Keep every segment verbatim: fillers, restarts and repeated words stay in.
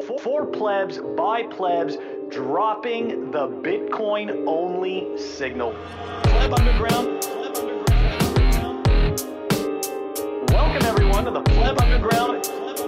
For plebs, by plebs, dropping the Bitcoin only signal. Pleb Underground. Welcome everyone to the Pleb Underground.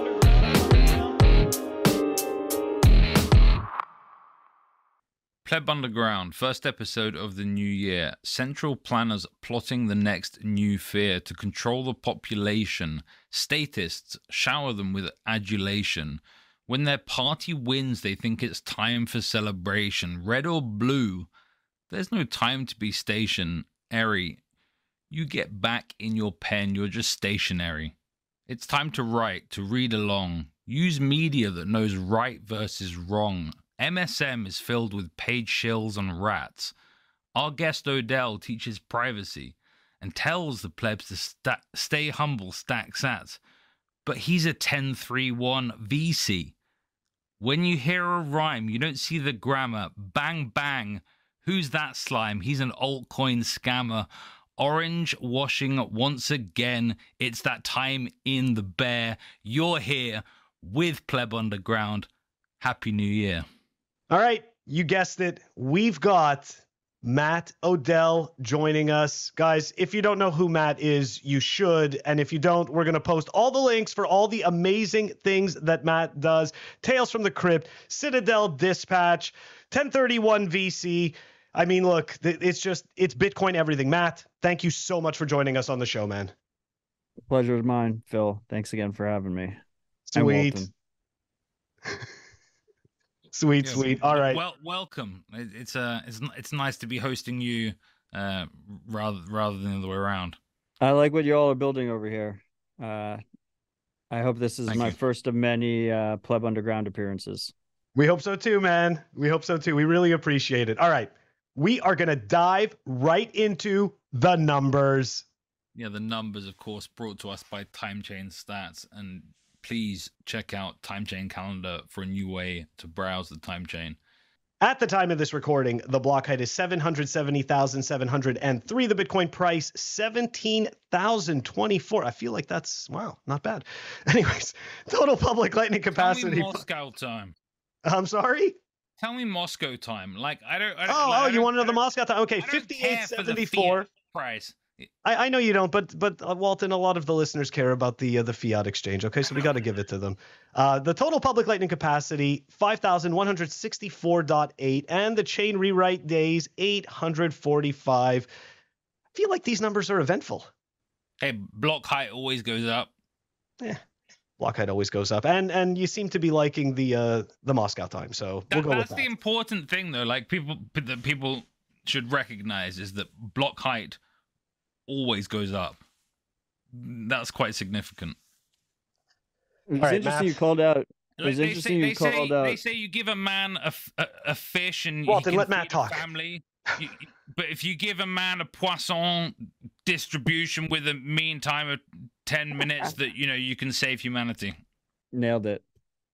Pleb Underground, first episode of the new year. Central planners plotting the next new fear to control the population. Statists shower them with adulation. When their party wins, they think it's time for celebration. Red or blue, there's no time to be stationary. You get back in your pen, you're just stationary. It's time to write, to read along. Use media that knows right versus wrong. M S M is filled with paid shills and rats. Our guest Odell teaches privacy and tells the plebs to sta- stay humble, stack sats. But he's a ten three one V C. When you hear a rhyme, you don't see the grammar. Bang, bang. Who's that slime? He's an altcoin scammer. Orange washing once again. It's that time in the bear. You're here with Pleb Underground. Happy New Year. All right, you guessed it. We've got Matt Odell joining us. Guys, if you don't know who Matt is, you should. And if you don't, we're going to post all the links for all the amazing things that Matt does. Tales from the Crypt, Citadel Dispatch, ten thirty-one V C. I mean, look, it's just, it's Bitcoin everything. Matt, thank you so much for joining us on the show, man. The pleasure is mine, Phil. Thanks again for having me. Sweet. Sweet, yeah, sweet. All right. Well, welcome. It's uh, it's it's nice to be hosting you, uh, rather rather than the other way around. I like what you all are building over here. Uh, I hope this is Thank my you. first of many uh, Pleb Underground appearances. We hope so too, man. We hope so too. We really appreciate it. All right, we are gonna dive right into the numbers. Yeah, the numbers, of course, brought to us by Time Chain Stats, and please check out Time Chain Calendar for a new way to browse the time chain. At the time of this recording, the block height is seven hundred seventy thousand seven hundred three. The Bitcoin price, seventeen thousand twenty-four. I feel like that's, wow, not bad. Anyways, total public lightning capacity. Tell me Moscow time. I'm sorry? Tell me Moscow time. Like, I don't... I don't oh, like, oh I you don't, want to know the I Moscow time? Okay, fifty-eight seventy-four. Price. I, I know you don't, but but uh, Walton, a lot of the listeners care about the uh, the fiat exchange. Okay, so we got to give it to them. Uh, the total public lightning capacity five thousand one hundred sixty-four point eight, and the chain rewrite days eight hundred forty-five. I feel like these numbers are eventful. Hey, block height always goes up. Yeah, block height always goes up, and and you seem to be liking the uh, the Moscow time, so we'll that, go that's with that. The important thing, though. Like people that people should recognize is that block height always goes up. That's quite significant. It's right, interesting Matt. you called out. It Like was they interesting say, you they say, called out. They say you give a man a, f- a, a fish and Walton, he can let Matt feed a talk. family. You, you- but if you give a man a poisson distribution with a mean time of ten minutes, that you know you can save humanity. Nailed it.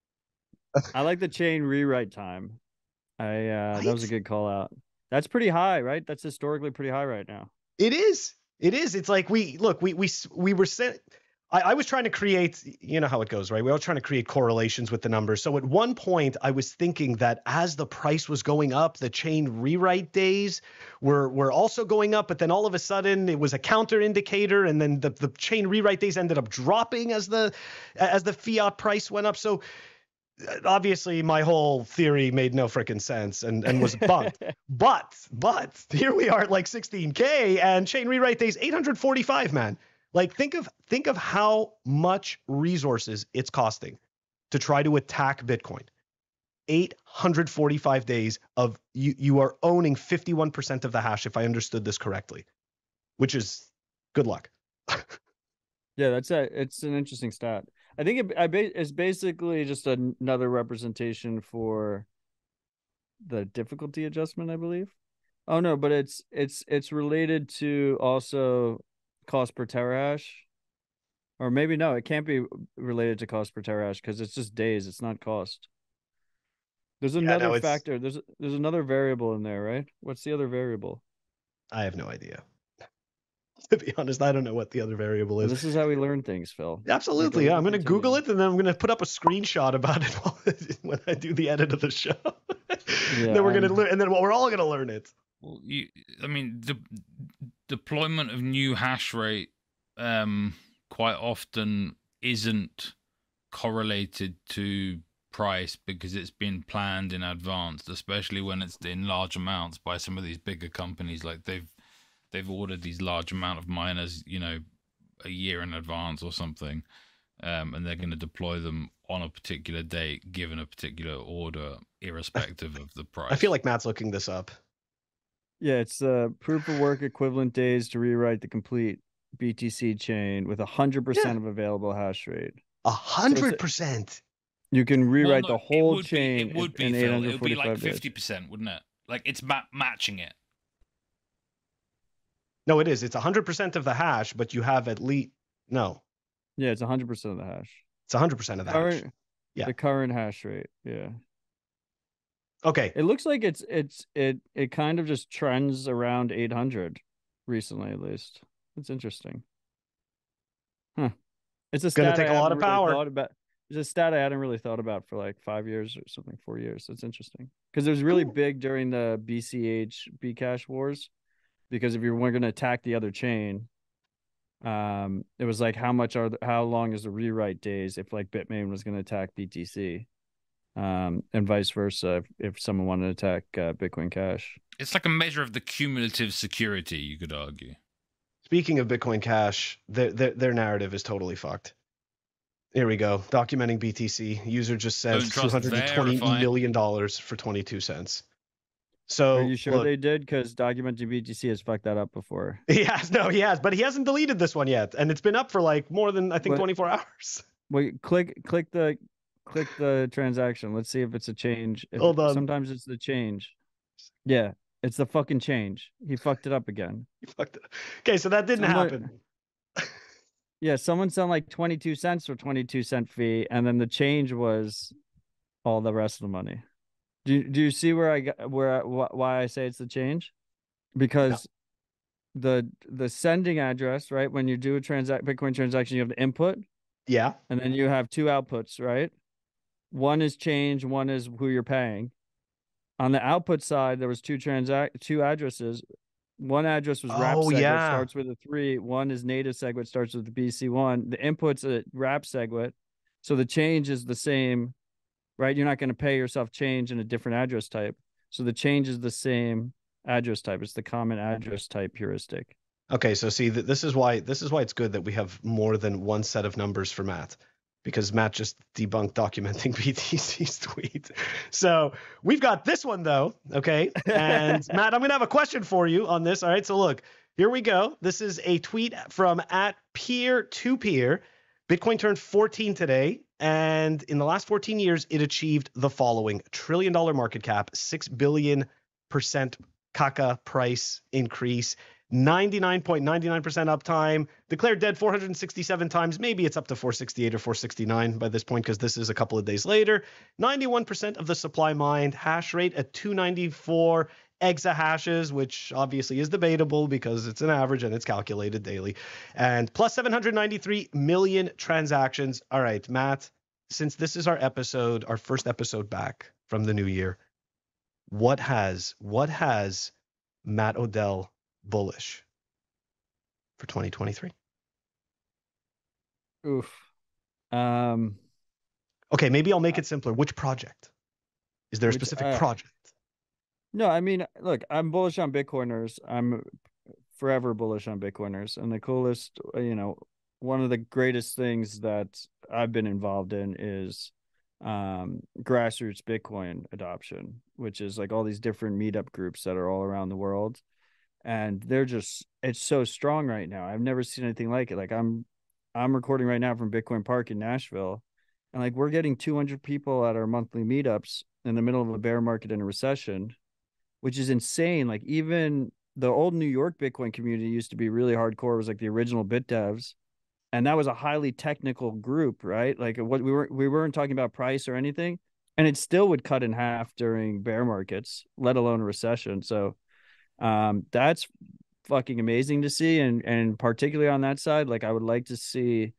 I like the chain rewrite time. I uh, Right? That was a good call out. That's pretty high, right? That's historically pretty high right now. It is. It is. It's like we look. We we we were sent. I, I was trying to create. You know how it goes, right? We were trying to create correlations with the numbers. So at one point, I was thinking that as the price was going up, the chain rewrite days were were also going up. But then all of a sudden, it was a counter indicator, and then the the chain rewrite days ended up dropping as the as the fiat price went up. So obviously my whole theory made no freaking sense and, and was bunked. but, but here we are at like sixteen K and chain rewrite days eight hundred forty-five, man. Like think of, think of how much resources it's costing to try to attack Bitcoin. eight hundred forty-five days of you, you are owning fifty-one percent of the hash, if I understood this correctly, which is good luck. Yeah, that's a, it's an interesting stat. I think it I ba- it's basically just an- another representation for the difficulty adjustment, I believe. Oh no, but it's it's it's related to also cost per terahash, or maybe no, it can't be related to cost per terahash because it's just days. It's not cost. There's Yeah, another no, it's- factor. There's there's another variable in there, right? What's the other variable? I have no idea. To be honest, I don't know what the other variable is. This is how we learn things, Phil. Absolutely. Yeah. I'm going to Google it, and then I'm going to put up a screenshot about it when I do the edit of the show. Yeah, then we're going to learn, and then we're all going to learn it. Well, you, I mean, the deployment of new hash rate um, quite often isn't correlated to price because it's been planned in advance, especially when it's in large amounts by some of these bigger companies. Like they've they've ordered these large amount of miners, you know, a year in advance or something, um, and they're going to deploy them on a particular date, given a particular order, irrespective of the price. I feel like Matt's looking this up. Yeah, it's uh, proof of work equivalent days to rewrite the complete B T C chain with a hundred percent of available hash rate. A hundred percent. You can rewrite well, no, the whole it chain. Be, it would be. In Phil, it would be like days. fifty percent, wouldn't it? Like it's ma- matching it. No, it is. It's a hundred percent of the hash, but you have at least no. Yeah, it's a hundred percent of the hash. It's a hundred percent of the current, hash. Yeah, the current hash rate. Yeah. Okay. It looks like it's it's it it kind of just trends around eight hundred recently, at least. It's interesting. Huh. It's a gonna stat take I a lot of really power. Thought about. It's a stat I hadn't really thought about for like five years or something, four years. It's interesting because it was really cool. Big during the B C H Bcash wars. Because if you were going to attack the other chain, um, it was like how much are the, how long is the rewrite days if like Bitmain was going to attack B T C, um, and vice versa if, if someone wanted to attack uh, Bitcoin Cash. It's like a measure of the cumulative security, you could argue. Speaking of Bitcoin Cash, their their, their narrative is totally fucked. Here we go. Documenting B T C. User just sent two hundred twenty million dollars for twenty-two cents. So are you sure look, they did? Because documenting B T C has fucked that up before. He has, no, he has, but he hasn't deleted this one yet, and it's been up for like more than I think but, twenty-four hours. Wait, click, click the, click the transaction. Let's see if it's a change. If, Hold on. Sometimes it's the change. Yeah, it's the fucking change. He fucked it up again. He fucked it. Okay, so that didn't someone, happen. Yeah, someone sent like twenty-two cents for twenty-two cent fee, and then the change was all the rest of the money. Do you, do you see where I got where I, wh- why I say it's the change? Because no. the the sending address, right? When you do a transact Bitcoin transaction, you have the input, yeah, and then you have two outputs, right? One is change, one is who you're paying. On the output side, there was two transact two addresses. One address was wrap oh, SegWit, yeah. starts with a three. One is native SegWit, starts with the B C one. The input's a wrap SegWit, so the change is the same. Right, you're not going to pay yourself change in a different address type. So the change is the same address type. It's the common address type heuristic. Okay, so see, this is why this is why it's good that we have more than one set of numbers for Matt, because Matt just debunked documenting B T C's tweet. So we've got this one though, okay? And Matt, I'm going to have a question for you on this. All right, so look, here we go. This is a tweet from at peer to peer. Bitcoin turned fourteen today. And in the last fourteen years, it achieved the following: trillion dollar market cap, six billion percent C A C A price increase, ninety-nine point nine nine percent uptime, declared dead four hundred sixty-seven times. Maybe it's up to four sixty-eight or four sixty-nine by this point, because this is a couple of days later. ninety-one percent of the supply mined, hash rate at two ninety-four exahashes, which obviously is debatable because it's an average and it's calculated daily, and plus seven hundred ninety-three million transactions. All right, Matt, since this is our episode, our first episode back from the new year, what has what has Matt Odell bullish for twenty twenty-three? Oof. Um. Okay, maybe I'll make it simpler. Which project? Is there a which, specific uh, project? No, I mean, look, I'm bullish on Bitcoiners. I'm forever bullish on Bitcoiners. And the coolest, you know, one of the greatest things that I've been involved in is um, grassroots Bitcoin adoption, which is like all these different meetup groups that are all around the world. And they're just, it's so strong right now. I've never seen anything like it. Like I'm, I'm recording right now from Bitcoin Park in Nashville. And like, we're getting two hundred people at our monthly meetups in the middle of a bear market and a recession, which is insane. Like even the old New York Bitcoin community used to be really hardcore. It was like the original Bit Devs. And that was a highly technical group, right? Like what we weren't, we weren't talking about price or anything. And it still would cut in half during bear markets, let alone a recession. So um, that's fucking amazing to see. And and particularly on that side, like I would like to see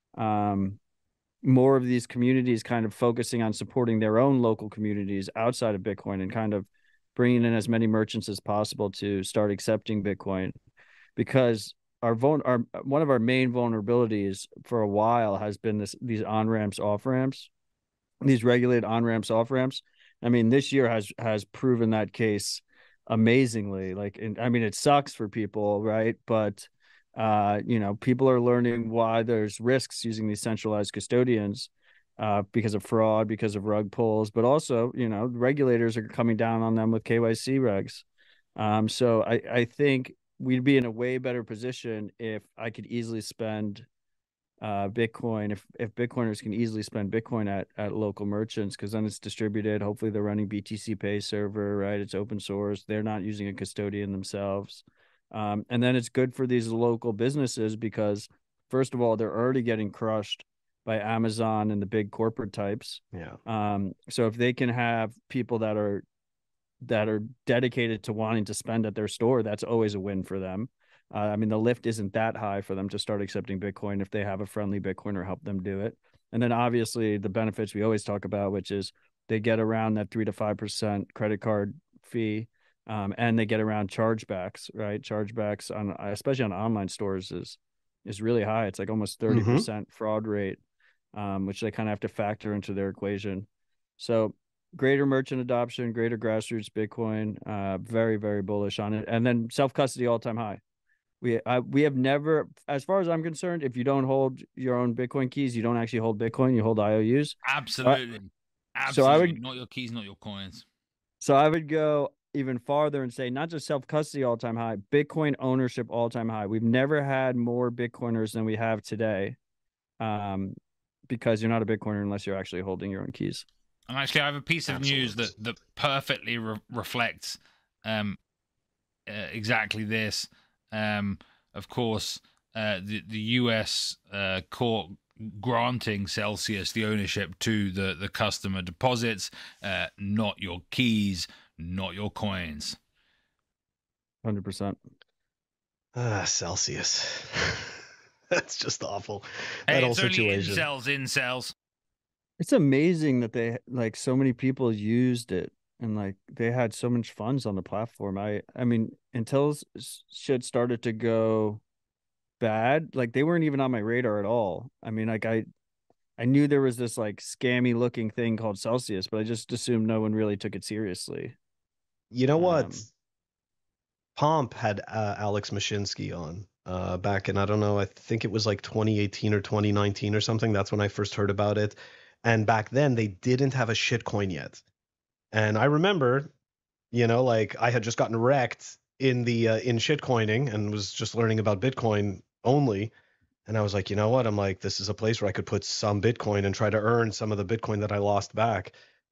um more of these communities kind of focusing on supporting their own local communities outside of Bitcoin, and kind of bringing in as many merchants as possible to start accepting Bitcoin, because our vul- our one of our main vulnerabilities for a while has been this these on ramps, off ramps, these regulated on ramps, off ramps. I mean, this year has has proven that case amazingly. Like, and, I mean, it sucks for people, right? But uh, you know, people are learning why there's risks using these centralized custodians, uh, because of fraud, because of rug pulls, but also, you know, regulators are coming down on them with K Y C regs. Um, so I, I think we'd be in a way better position if I could easily spend uh, Bitcoin, if if Bitcoiners can easily spend Bitcoin at at local merchants, because then it's distributed. Hopefully they're running B T C Pay server, right? It's open source. They're not using a custodian themselves. Um, and then it's good for these local businesses because, first of all, they're already getting crushed by Amazon and the big corporate types. Yeah. Um, so if they can have people that are that are dedicated to wanting to spend at their store, that's always a win for them. Uh, I mean, the lift isn't that high for them to start accepting Bitcoin if they have a friendly Bitcoiner help them do it. And then obviously the benefits we always talk about, which is they get around that three to five percent credit card fee, um, and they get around chargebacks, right? Chargebacks on, especially on online stores, is is really high. It's like almost thirty percent mm-hmm. fraud rate, um, which they kind of have to factor into their equation. So greater merchant adoption, greater grassroots Bitcoin, uh, very, very bullish on it. And then self-custody all-time high. We I, we have never, as far as I'm concerned, if you don't hold your own Bitcoin keys, you don't actually hold Bitcoin, you hold I O Us. Absolutely. Uh, Absolutely. So I would, not your keys, not your coins. So I would go even farther and say not just self-custody all-time high, Bitcoin ownership all-time high. We've never had more Bitcoiners than we have today, um, because you're not a Bitcoiner unless you're actually holding your own keys. And actually, I have a piece of Absolutely. news that, that perfectly re- reflects um, uh, exactly this. Um, of course, uh, the, the U S uh, court granting Celsius the ownership to the, the customer deposits, uh, not your keys, not your coins. one hundred percent. Ah, Celsius. That's just awful. Hey, that it's whole only situation. incels, incels. It's amazing that they, like, so many people used it and like they had so much funds on the platform. I I mean, until shit started to go bad, like they weren't even on my radar at all. I mean, like I I knew there was this like scammy looking thing called Celsius, but I just assumed no one really took it seriously. You know what? Um, Pomp had uh, Alex Mashinsky on uh, back in, I don't know, I think it was like twenty eighteen or twenty nineteen or something. That's when I first heard about it. And back then they didn't have a shitcoin yet. And I remember, you know, like I had just gotten wrecked in the uh, in shitcoining and was just learning about Bitcoin only. And I was like, you know what? I'm like, this is a place where I could put some Bitcoin and try to earn some of the Bitcoin that I lost back.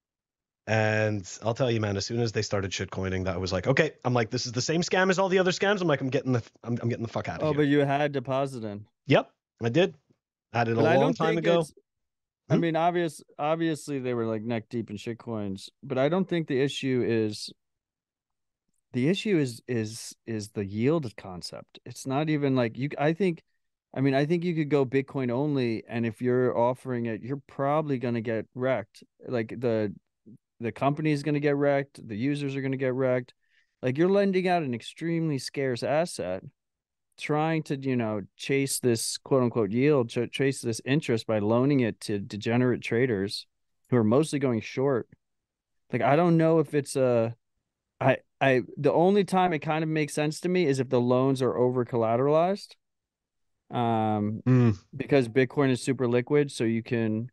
And I'll tell you, man, as soon as they started shitcoining, that I was like, okay, I'm like, this is the same scam as all the other scams. I'm like, I'm getting the, I'm, I'm getting the fuck out of oh, here. but you had deposit in. Yep, I did. I did a But long time ago. I mean, obvious, obviously they were like neck deep in shitcoins, but I don't think the issue is the issue is is is the yield concept. It's not even like you. I think, I mean, I think you could go Bitcoin only, and if you're offering it, you're probably going to get wrecked. Like the the company is going to get wrecked. The users are going to get wrecked. Like you're lending out an extremely scarce asset, trying to, you know, chase this quote unquote yield, ch- chase this interest by loaning it to degenerate traders who are mostly going short. Like, I don't know if it's a, I, I, the only time it kind of makes sense to me is if the loans are over collateralized, um, Mm. because Bitcoin is super liquid. So you can,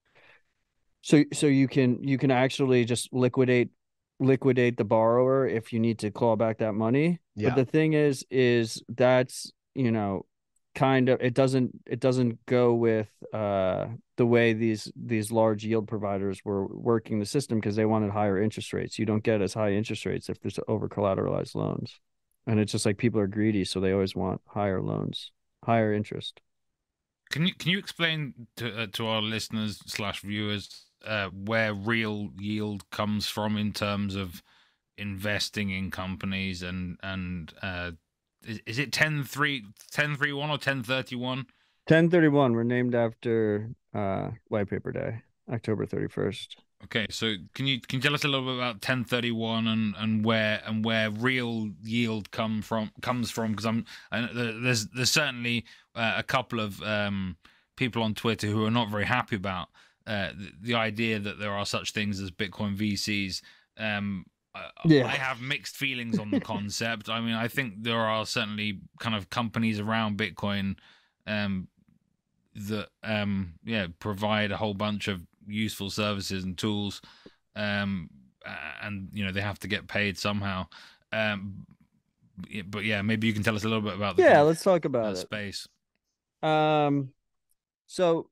so, so you can, you can actually just liquidate liquidate the borrower if you need to claw back that money. Yeah. But the thing is, is that's, you know, kind of, it doesn't, it doesn't go with uh, the way these, these large yield providers were working the system because they wanted higher interest rates. You don't get as high interest rates if there's over collateralized loans. And it's just like people are greedy. So they always want higher loans, higher interest. Can you, can you explain to, uh, to our listeners slash viewers Uh, where real yield comes from in terms of investing in companies and and uh, is, is it ten three one or ten thirty-one? ten thirty-one. We're named after uh, White Paper Day, October thirty-first. Okay, so can you can you tell us a little bit about ten thirty-one and, and where and where real yield come from comes from? Because I'm and there's there's certainly uh, a couple of um, people on Twitter who are not very happy about uh, the, the idea that there are such things as Bitcoin V Cs. Um, yeah. I have mixed feelings on the concept. I mean, I think there are certainly kind of companies around Bitcoin um, that um, yeah provide a whole bunch of useful services and tools, um and you know they have to get paid somehow, um but yeah, maybe you can tell us a little bit about the yeah let's talk about it. it Space. Um so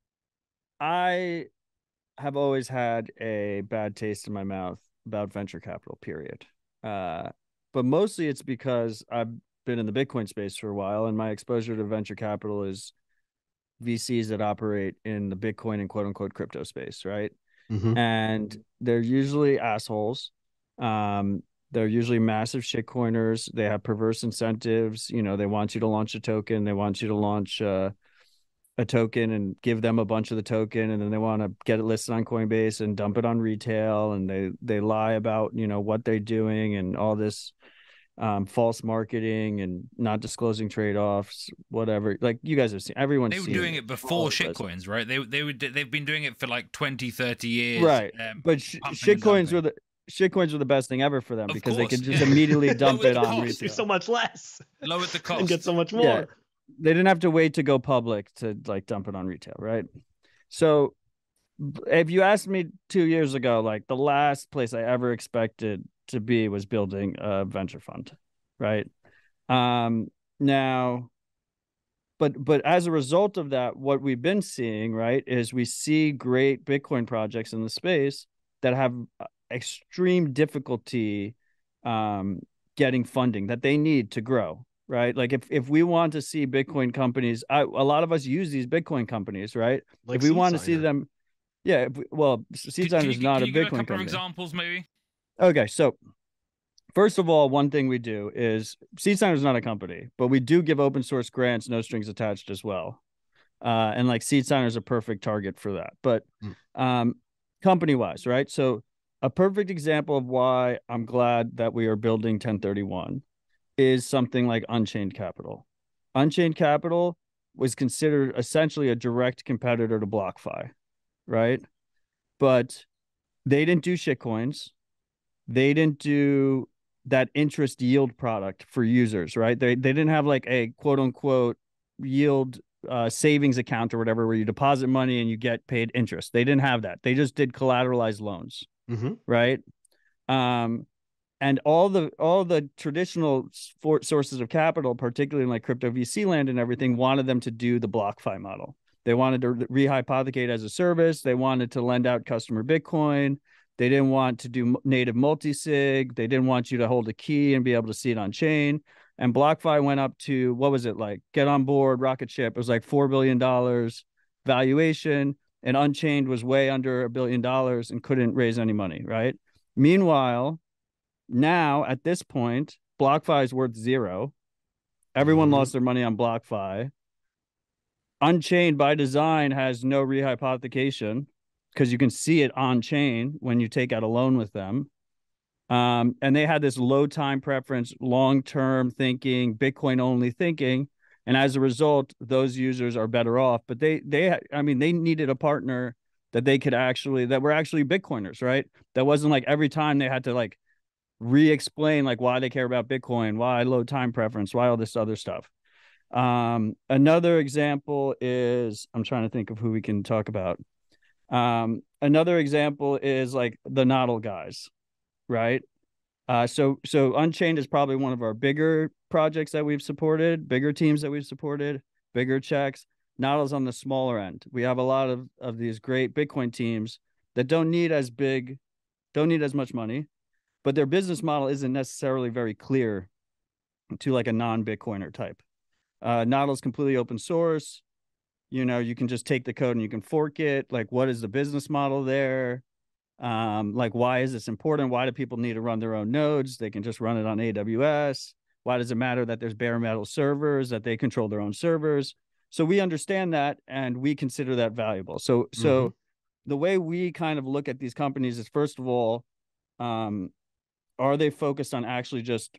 I have always had a bad taste in my mouth about venture capital, period. Uh but mostly it's because I've been in the Bitcoin space for a while, and my exposure to venture capital is V Cs that operate in the Bitcoin and quote unquote crypto space, right? Mm-hmm. And they're usually assholes. Um, they're usually massive shitcoiners. They have perverse incentives. You know, they want you to launch a token. They want you to launch uh, a token and give them a bunch of the token, and then they want to get it listed on Coinbase and dump it on retail. And they they lie about, you know, what they're doing and all this Um, false marketing and not disclosing trade-offs, whatever. Like you guys have seen, everyone's they were seen doing it, it before shitcoins, right? They they would they've been doing it for like twenty, thirty years, right? Um, but sh- shitcoins were the shitcoins were the best thing ever for them, of because course, they could just yeah. immediately dump it on retail. retail. So much less, lower the cost, and get so much more. Yeah. They didn't have to wait to go public to like dump it on retail, right? So if you asked me two years ago, like the last place I ever expected to be was building a venture fund, right? Um, now, but but as a result of that, what we've been seeing, right, is we see great Bitcoin projects in the space that have extreme difficulty um, getting funding that they need to grow, right? Like if if we want to see Bitcoin companies, I, a lot of us use these Bitcoin companies, right? Like if we want to SeedSigner. see them, yeah. If we, well, SeedSigner is not can a you give Bitcoin a couple company. of examples, maybe? Okay, so first of all, one thing we do is SeedSigner is not a company, but we do give open source grants, no strings attached as well. Uh, and like SeedSigner is a perfect target for that. But um, company wise, right? So a perfect example of why I'm glad that we are building ten thirty-one is something like Unchained Capital. Unchained Capital was considered essentially a direct competitor to BlockFi, right? But they didn't do shitcoins. They didn't do that interest yield product for users, right? They they didn't have like a quote unquote yield uh, savings account or whatever, where you deposit money and you get paid interest. They didn't have that. They just did collateralized loans, mm-hmm. right? Um, and all the all the traditional for sources of capital, particularly in like crypto V C land and everything, wanted them to do the BlockFi model. They wanted to rehypothecate as a service. They wanted to lend out customer Bitcoin. They didn't want to do native multi-sig. They didn't want you to hold a key and be able to see it on chain. And BlockFi went up to, what was it like? Get on board, rocket ship. It was like four billion dollars valuation. And Unchained was way under a billion dollars and couldn't raise any money, right? Meanwhile, now at this point, BlockFi is worth zero. Everyone mm-hmm. lost their money on BlockFi. Unchained by design has no rehypothecation, because you can see it on chain when you take out a loan with them. Um, and they had this low time preference, long-term thinking, Bitcoin only thinking. And as a result, those users are better off. But they, they, I mean, they needed a partner that they could actually, that were actually Bitcoiners, right? That wasn't like every time they had to like re-explain like why they care about Bitcoin, why low time preference, why all this other stuff. Um, another example is, I'm trying to think of who we can talk about. Um, another example is like the Nodl guys, right? Uh, so, so Unchained is probably one of our bigger projects that we've supported, bigger teams that we've supported, bigger checks. Nodl's on the smaller end. We have a lot of, of these great Bitcoin teams that don't need as big, don't need as much money, but their business model isn't necessarily very clear to like a non-Bitcoiner type. Uh, Nodl's completely open source. You know, you can just take the code and you can fork it. Like, what is the business model there? Um, like, why is this important? Why do people need to run their own nodes? They can just run it on A W S. Why does it matter that there's bare metal servers, that they control their own servers? So we understand that, and we consider that valuable. So, mm-hmm. so the way we kind of look at these companies is, first of all, um, are they focused on actually just,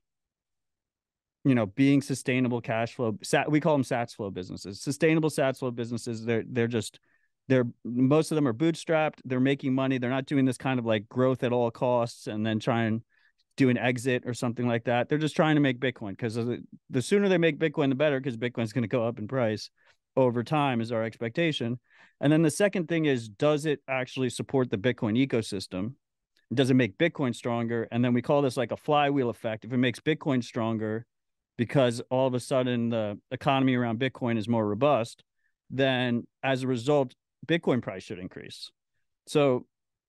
you know, being sustainable cash flow? We call them SATS flow businesses, sustainable SATS flow businesses. They're, they're just, they're, most of them are bootstrapped. They're making money. They're not doing this kind of like growth at all costs and then try and do an exit or something like that. They're just trying to make Bitcoin, because the sooner they make Bitcoin, the better, because Bitcoin's going to go up in price over time is our expectation. And then the second thing is, does it actually support the Bitcoin ecosystem? Does it make Bitcoin stronger? And then we call this like a flywheel effect. If it makes Bitcoin stronger because all of a sudden the economy around Bitcoin is more robust, then as a result, Bitcoin price should increase. So,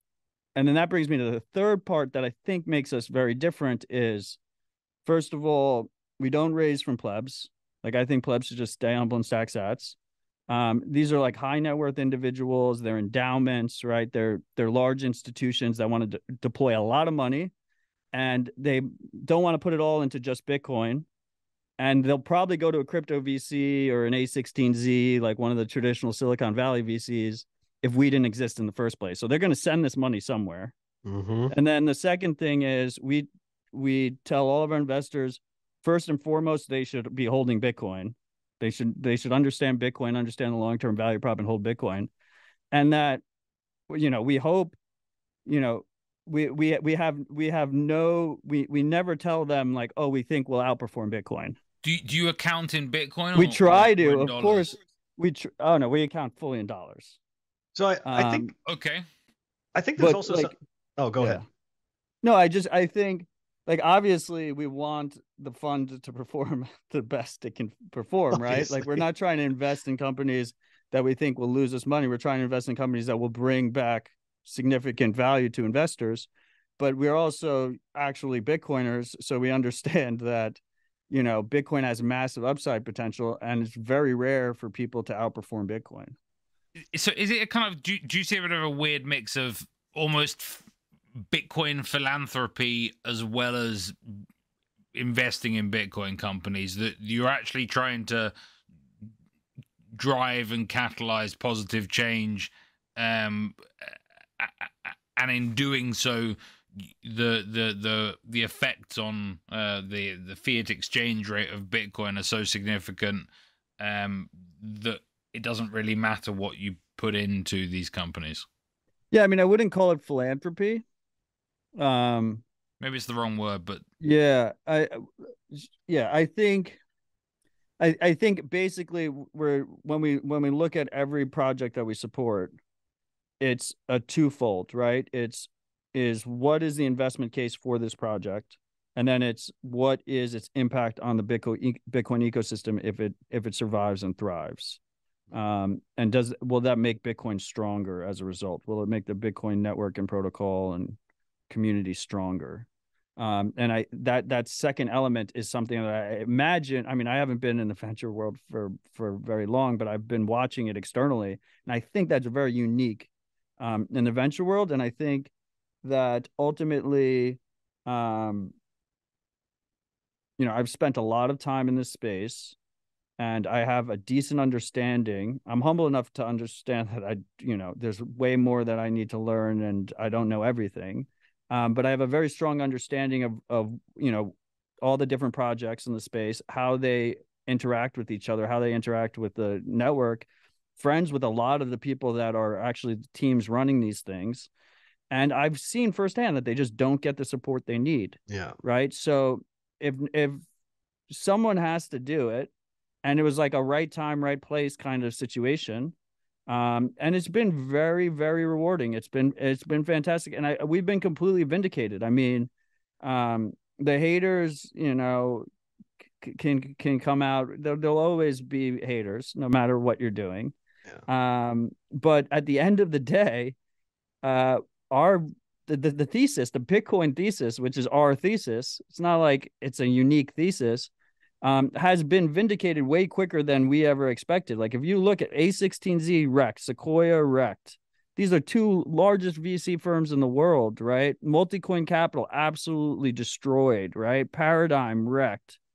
and then that brings me to the third part that I think makes us very different is, first of all, we don't raise from plebs. Like, I think plebs should just stay on Bloomstack Sats. Um, these are like high net worth individuals. They're endowments, right? They're they're large institutions that want to de- deploy a lot of money, and they don't want to put it all into just Bitcoin. And they'll probably go to a crypto V C or an A sixteen Z, like one of the traditional Silicon Valley V Cs, if we didn't exist in the first place. So they're going to send this money somewhere. Mm-hmm. And then the second thing is we we tell all of our investors, first and foremost, they should be holding Bitcoin. They should they should understand Bitcoin, understand the long-term value prop, and hold Bitcoin. And that, you know, we hope, you know, we we we have we have no we we never tell them like, oh, we think we'll outperform Bitcoin. Do you, do you account in Bitcoin? We try to, of dollars? course. We tr- oh no, we account fully in dollars. So I, I Um, think Okay. I think there's but, also like, some, oh go yeah. ahead. No, I just I think like obviously we want the fund to perform the best it can perform, right? Obviously. Like, we're not trying to invest in companies that we think will lose us money. We're trying to invest in companies that will bring back significant value to investors. But we're also actually Bitcoiners, so we understand that, you know, Bitcoin has massive upside potential, and it's very rare for people to outperform Bitcoin. So is it a kind of, do, do you see a bit of a weird mix of almost Bitcoin philanthropy as well as investing in Bitcoin companies, that you're actually trying to drive and catalyze positive change, um, and in doing so, the the the the effects on uh, the the fiat exchange rate of Bitcoin are so significant um, that it doesn't really matter what you put into these companies? Yeah, I mean, I wouldn't call it philanthropy. Um, Maybe it's the wrong word, but yeah, I, yeah, I think, I, I think basically we're when we when we look at every project that we support, it's a twofold, right? It's is what is the investment case for this project, and then it's what is its impact on the Bitcoin Bitcoin ecosystem if it if it survives and thrives. Um, and does will that make Bitcoin stronger as a result? Will it make the Bitcoin network and protocol and community stronger? Um, and I that that second element is something that I imagine. I mean, I haven't been in the venture world for for very long, but I've been watching it externally, and I think that's very unique um, in the venture world. And I think that ultimately, um, you know, I've spent a lot of time in this space, and I have a decent understanding. I'm humble enough to understand that I, you know, there's way more that I need to learn, and I don't know everything. Um, but I have a very strong understanding of, of, you know, all the different projects in the space, how they interact with each other, how they interact with the network, friends with a lot of the people that are actually the teams running these things. And I've seen firsthand that they just don't get the support they need. Yeah. Right. So if, if someone has to do it, and it was like a right time, right place kind of situation, Um, and it's been very, very rewarding. It's been, it's been fantastic. And I, we've been completely vindicated. I mean, um, the haters, you know, c- can, can come out. There, there'll always be haters no matter what you're doing. Yeah. Um, but at the end of the day, uh, our, the, the, the thesis, the Bitcoin thesis, which is our thesis, it's not like it's a unique thesis. Um, has been vindicated way quicker than we ever expected. Like, if you look at A sixteen Z wrecked, Sequoia wrecked, these are two largest V C firms in the world, right? Multicoin Capital absolutely destroyed, right? Paradigm wrecked.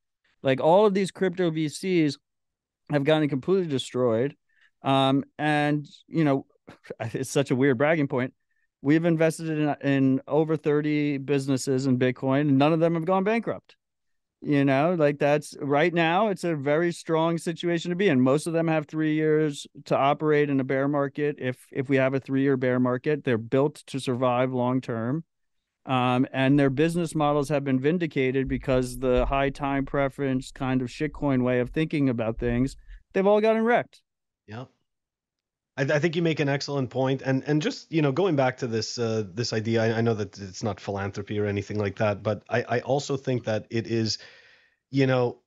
Like all of these crypto V Cs have gotten completely destroyed. Um, and you know, it's such a weird bragging point. We've invested in in over thirty businesses in Bitcoin, and none of them have gone bankrupt. You know, like that's right now, it's a very strong situation to be in. Most of them have three years to operate in a bear market. If if we have a three-year bear market, they're built to survive long term. Um, and their business models have been vindicated because the high time preference kind of shitcoin way of thinking about things, they've all gotten wrecked. Yeah. I, I think you make an excellent point. And and just, you know, going back to this uh, this idea, I, I know that it's not philanthropy or anything like that, but I, I also think that it is, you know,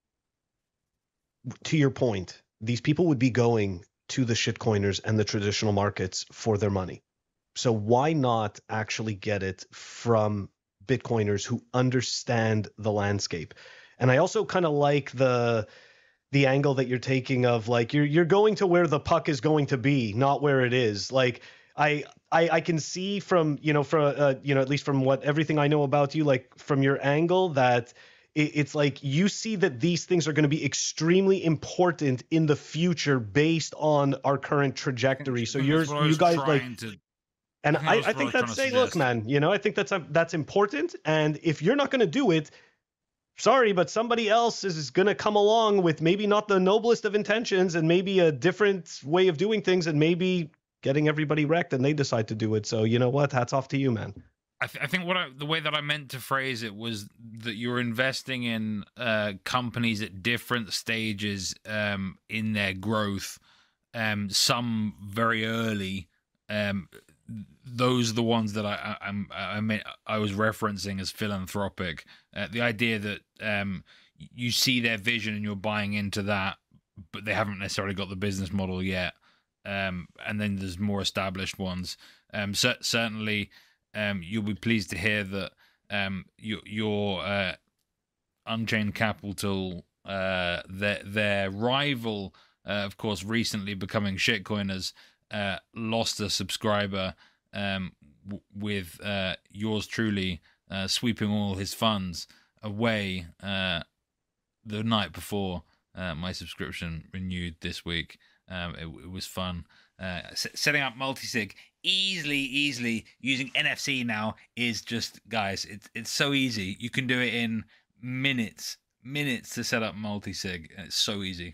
to your point, these people would be going to the shitcoiners and the traditional markets for their money. So why not actually get it from Bitcoiners who understand the landscape? And I also kind of like the the angle that you're taking of like you're you're going to where the puck is going to be, not where it is. Like I I, I can see from you know from uh, you know at least from what everything I know about you, like from your angle, that it, it's like you see that these things are going to be extremely important in the future based on our current trajectory. So you're you guys like. To... And I, I, I think that's saying, look, man, you know, I think that's that's important. And if you're not going to do it, sorry, but somebody else is going to come along with maybe not the noblest of intentions and maybe a different way of doing things and maybe getting everybody wrecked, and they decide to do it. So you know what? Hats off to you, man. I, th- I think what I, the way that I meant to phrase it was that you're investing in uh, companies at different stages um, in their growth. Um, some very early. Um, those are the ones that I I, I, I, meant, I was referencing as philanthropic. Uh, the idea that um, you see their vision and you're buying into that, but they haven't necessarily got the business model yet. Um, and then there's more established ones. Um, so, certainly, um, you'll be pleased to hear that um, your, your uh, Unchained Capital, uh, their their rival, uh, of course, recently becoming Shitcoiners, uh, lost a subscriber um, w- with uh, yours truly uh, sweeping all his funds away uh, the night before uh, my subscription renewed this week. Um, it, it was fun. Uh, s- setting up multisig easily, easily using N F C now is just, guys, it's it's so easy. You can do it in minutes, minutes to set up multisig, and it's so easy.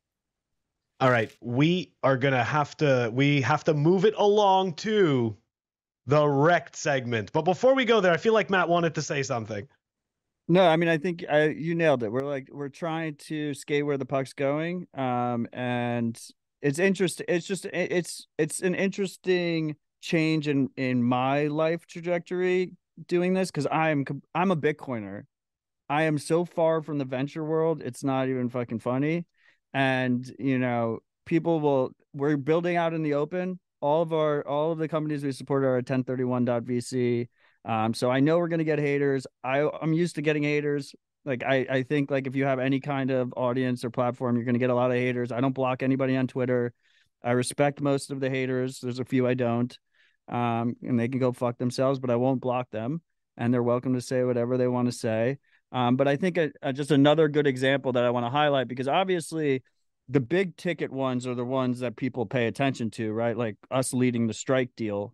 All right, we are gonna have to we have to move it along to the wrecked segment. But before we go there, I feel like Matt wanted to say something. No, I mean, I think I, you nailed it. We're like, we're trying to skate where the puck's going. Um, and it's interesting. It's just, it's, it's an interesting change in, in my life trajectory doing this. Cause I'm, I'm a Bitcoiner. I am so far from the venture world. It's not even fucking funny. And, you know, people will, we're building out in the open. All of our, all of the companies we support are at ten thirty-one dot V C. Um, so I know we're going to get haters. I, I'm used to getting haters. Like, I, I think like if you have any kind of audience or platform, you're going to get a lot of haters. I don't block anybody on Twitter. I respect most of the haters. There's a few I don't. Um, and they can go fuck themselves, but I won't block them. And they're welcome to say whatever they want to say. Um, but I think a, a, just another good example that I want to highlight, because obviously the big ticket ones are the ones that people pay attention to, right? Like us leading the strike deal,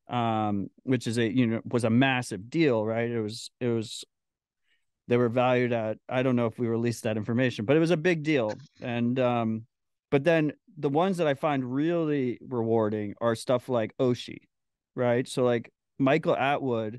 um, which is a, you know, was a massive deal, right? It was, it was, they were valued at, I don't know if we released that information, but it was a big deal. And, um, but then the ones that I find really rewarding are stuff like Oshi, right? So like Michael Atwood,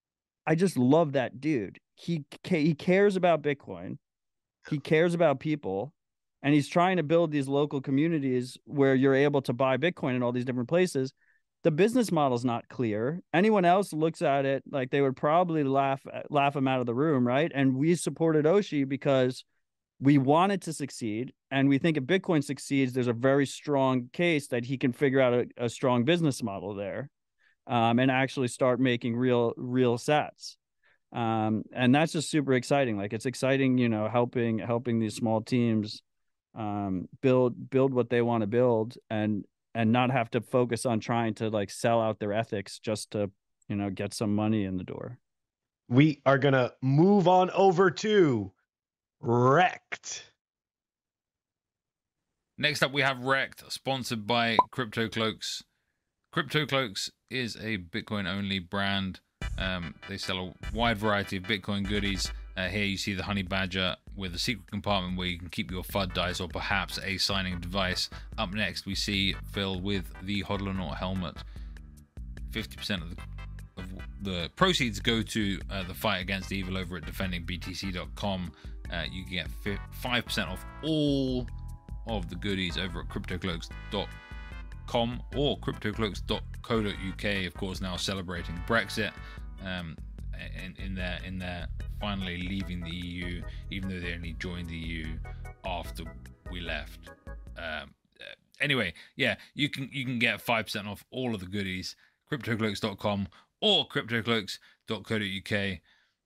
I just love that dude. He, he cares about Bitcoin. He cares about people. And he's trying to build these local communities where you're able to buy Bitcoin in all these different places. The business model is not clear. Anyone else looks at it like they would probably laugh laugh him out of the room, right? And we supported Oshi because we wanted to succeed, and we think if Bitcoin succeeds, there's a very strong case that he can figure out a, a strong business model there, um, and actually start making real real sats. Um, and that's just super exciting. Like it's exciting, you know, helping helping these small teams um build build what they want to build, and and not have to focus on trying to like sell out their ethics just to, you know, get some money in the door. We are gonna move on over to Wrecked. Next up, we have Wrecked, sponsored by Crypto Cloaks. Crypto Cloaks is a Bitcoin-only brand. Um, they sell a wide variety of Bitcoin goodies. Uh, here you see the Honey Badger with a secret compartment where you can keep your F U D dice or perhaps a signing device. Up next, we see Phil with the Hodlonaut helmet. fifty percent of the, of the proceeds go to uh, the fight against evil over at defending B T C dot com. Uh, you can get five percent off all of the goodies over at crypto cloaks dot com or crypto cloaks dot co dot U K. Of course, now celebrating Brexit. Um, in, in their in their finally leaving the E U, even though they only joined the E U after we left. Um, anyway, yeah, you can you can get five percent off all of the goodies, crypto cloaks dot com or crypto cloaks dot co dot U K.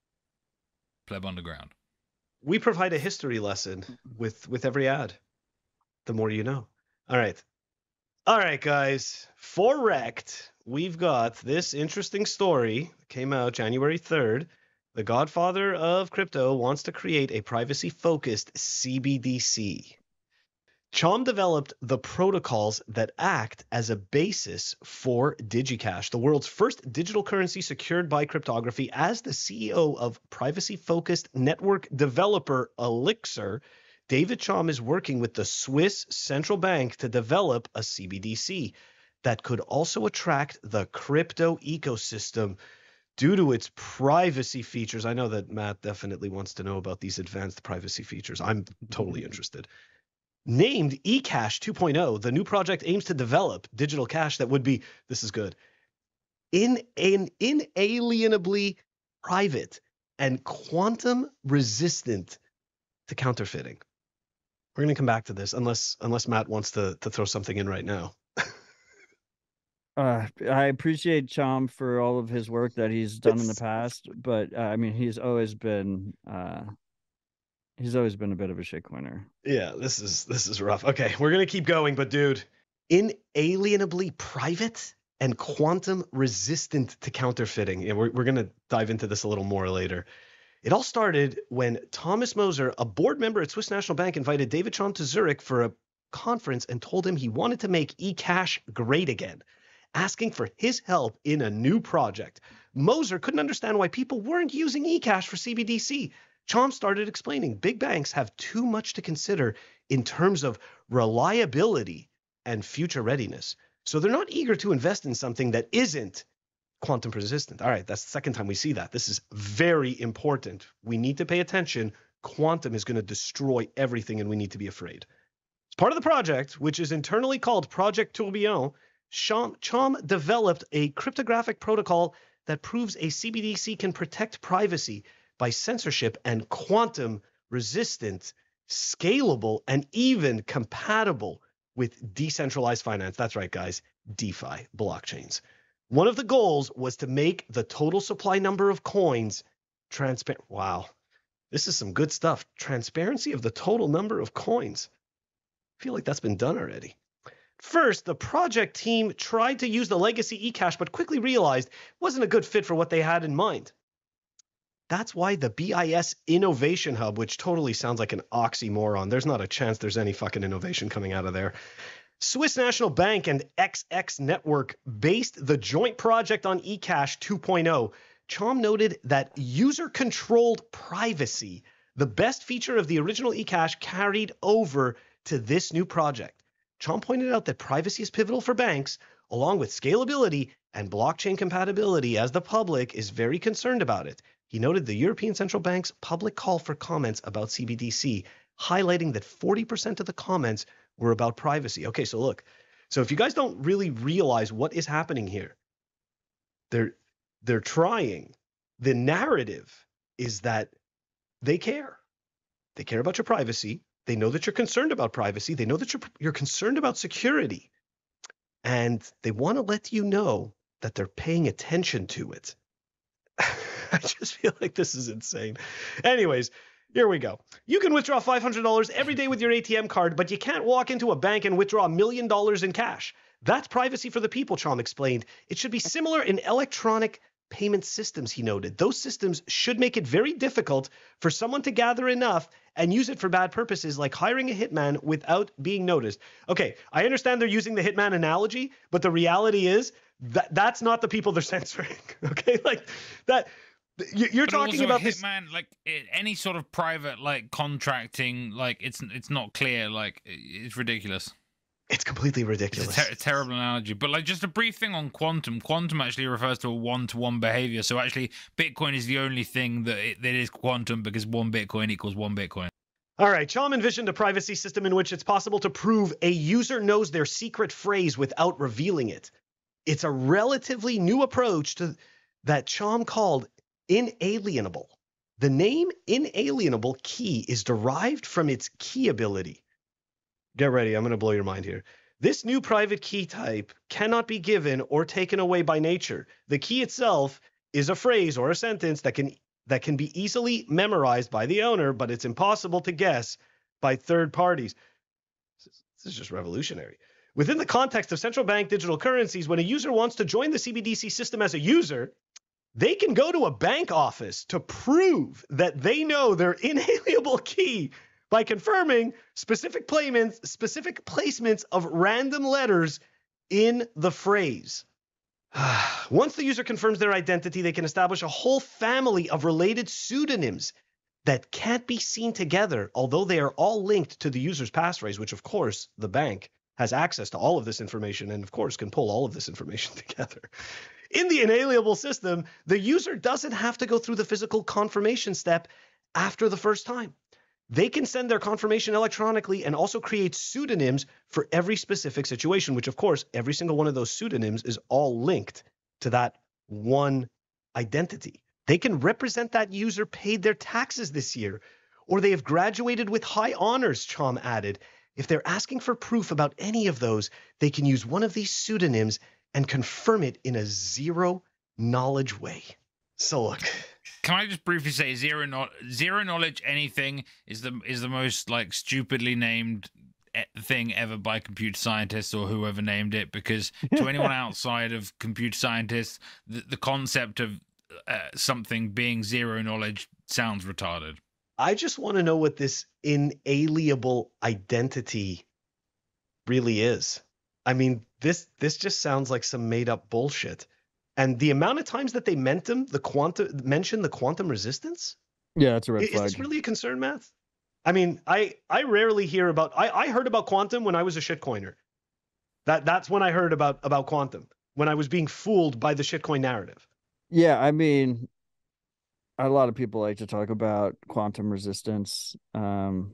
Pleb Underground. We provide a history lesson with with every ad. The more you know. All right. All right, guys. For Wrecked, we've got this interesting story. It came out January third. The godfather of crypto wants to create a privacy-focused C B D C. Chom developed the protocols that act as a basis for DigiCash, the world's first digital currency secured by cryptography. As the C E O of privacy-focused network developer Elixir, David Chom is working with the Swiss Central Bank to develop a C B D C that could also attract the crypto ecosystem due to its privacy features. I know that Matt definitely wants to know about these advanced privacy features. I'm totally interested. Named eCash two point oh, the new project aims to develop digital cash that would be, this is good, in an inalienably private and quantum resistant to counterfeiting. We're going to come back to this unless unless Matt wants to to throw something in right now. uh, I appreciate Chom for all of his work that he's done it's... in the past, but uh, I mean, he's always been uh, he's always been a bit of a shitcoiner. Yeah, this is this is rough. Okay, we're gonna keep going, but dude, inalienably private and quantum resistant to counterfeiting. Yeah, we're we're gonna dive into this a little more later. It all started when Thomas Moser, a board member at Swiss National Bank, invited David Chom to Zurich for a conference and told him he wanted to make eCash great again, asking for his help in a new project. Moser couldn't understand why people weren't using eCash for C B D C. Chom started explaining big banks have too much to consider in terms of reliability and future readiness. So they're not eager to invest in something that isn't quantum resistant. All right, that's the second time we see that. This is very important. We need to pay attention. Quantum is going to destroy everything, and we need to be afraid. As part of the project, which is internally called Project Tourbillon, Chom developed a cryptographic protocol that proves a C B D C can protect privacy by censorship and quantum resistant, scalable, and even compatible with decentralized finance. That's right, guys, DeFi blockchains. One of the goals was to make the total supply number of coins transparent. Wow, this is some good stuff. Transparency of the total number of coins. I feel like that's been done already. First, the project team tried to use the legacy eCash, but quickly realized it wasn't a good fit for what they had in mind. That's why the B I S Innovation Hub, which totally sounds like an oxymoron. There's not a chance there's any fucking innovation coming out of there. Swiss National Bank and X X Network based the joint project on eCash two point oh. Chom noted that user-controlled privacy, the best feature of the original eCash, carried over to this new project. Chom pointed out that privacy is pivotal for banks, along with scalability and blockchain compatibility, as the public is very concerned about it. He noted the European Central Bank's public call for comments about C B D C, highlighting that forty percent of the comments were about privacy. Okay, so look, so if you guys don't really realize what is happening here, they're they're trying. The narrative is that they care. They care about your privacy. They know that you're concerned about privacy. They know that you're you're concerned about security. And they want to let you know that they're paying attention to it. I just feel like this is insane. Anyways, here we go. You can withdraw five hundred dollars every day with your A T M card, but you can't walk into a bank and withdraw a million dollars in cash. That's privacy for the people, Chom explained. It should be similar in electronic payment systems, he noted. Those systems should make it very difficult for someone to gather enough and use it for bad purposes like hiring a hitman without being noticed. Okay, I understand they're using the hitman analogy, but the reality is that that's not the people they're censoring. Okay, like that. You're but talking also about a this hitman, like it, any sort of private like contracting, like it's it's not clear, like it's ridiculous. It's completely ridiculous. It's a ter- terrible analogy. But like just a brief thing on quantum. Quantum actually refers to a one-to-one behavior. So actually, Bitcoin is the only thing that it, that is quantum because one Bitcoin equals one Bitcoin. All right, Chom envisioned a privacy system in which it's possible to prove a user knows their secret phrase without revealing it. It's a relatively new approach to that Chom called inalienable. The name inalienable key is derived from its key ability. Get ready, I'm going to blow your mind here. This new private key type cannot be given or taken away by nature. The key itself is a phrase or a sentence that can that can be easily memorized by the owner, but it's impossible to guess by third parties. This is just revolutionary. Within the context of central bank digital currencies, when a user wants to join the C B D C system as a user, they can go to a bank office to prove that they know their inalienable key by confirming specific placements, specific placements of random letters in the phrase. Once the user confirms their identity, they can establish a whole family of related pseudonyms that can't be seen together, although they are all linked to the user's passphrase, which of course the bank has access to all of this information and of course can pull all of this information together. In the inalienable system, the user doesn't have to go through the physical confirmation step after the first time. They can send their confirmation electronically and also create pseudonyms for every specific situation, which of course, every single one of those pseudonyms is all linked to that one identity. They can represent that user paid their taxes this year, or they have graduated with high honors, Chom added. If they're asking for proof about any of those, they can use one of these pseudonyms and confirm it in a zero knowledge way. So look. Can I just briefly say zero no- zero knowledge anything is the is the most like stupidly named thing ever by computer scientists or whoever named it, because to anyone outside of computer scientists, the, the concept of uh, something being zero knowledge sounds retarded. I just want to know what this inalienable identity really is. I mean, this this just sounds like some made up bullshit. And the amount of times that they meant them, the quantum mentioned the quantum resistance. Yeah, that's a red is, flag. Is this really a concern, Matt? I mean, I I rarely hear about. I I heard about quantum when I was a shitcoiner. That that's when I heard about about quantum, when I was being fooled by the shitcoin narrative. Yeah, I mean, a lot of people like to talk about quantum resistance. Um,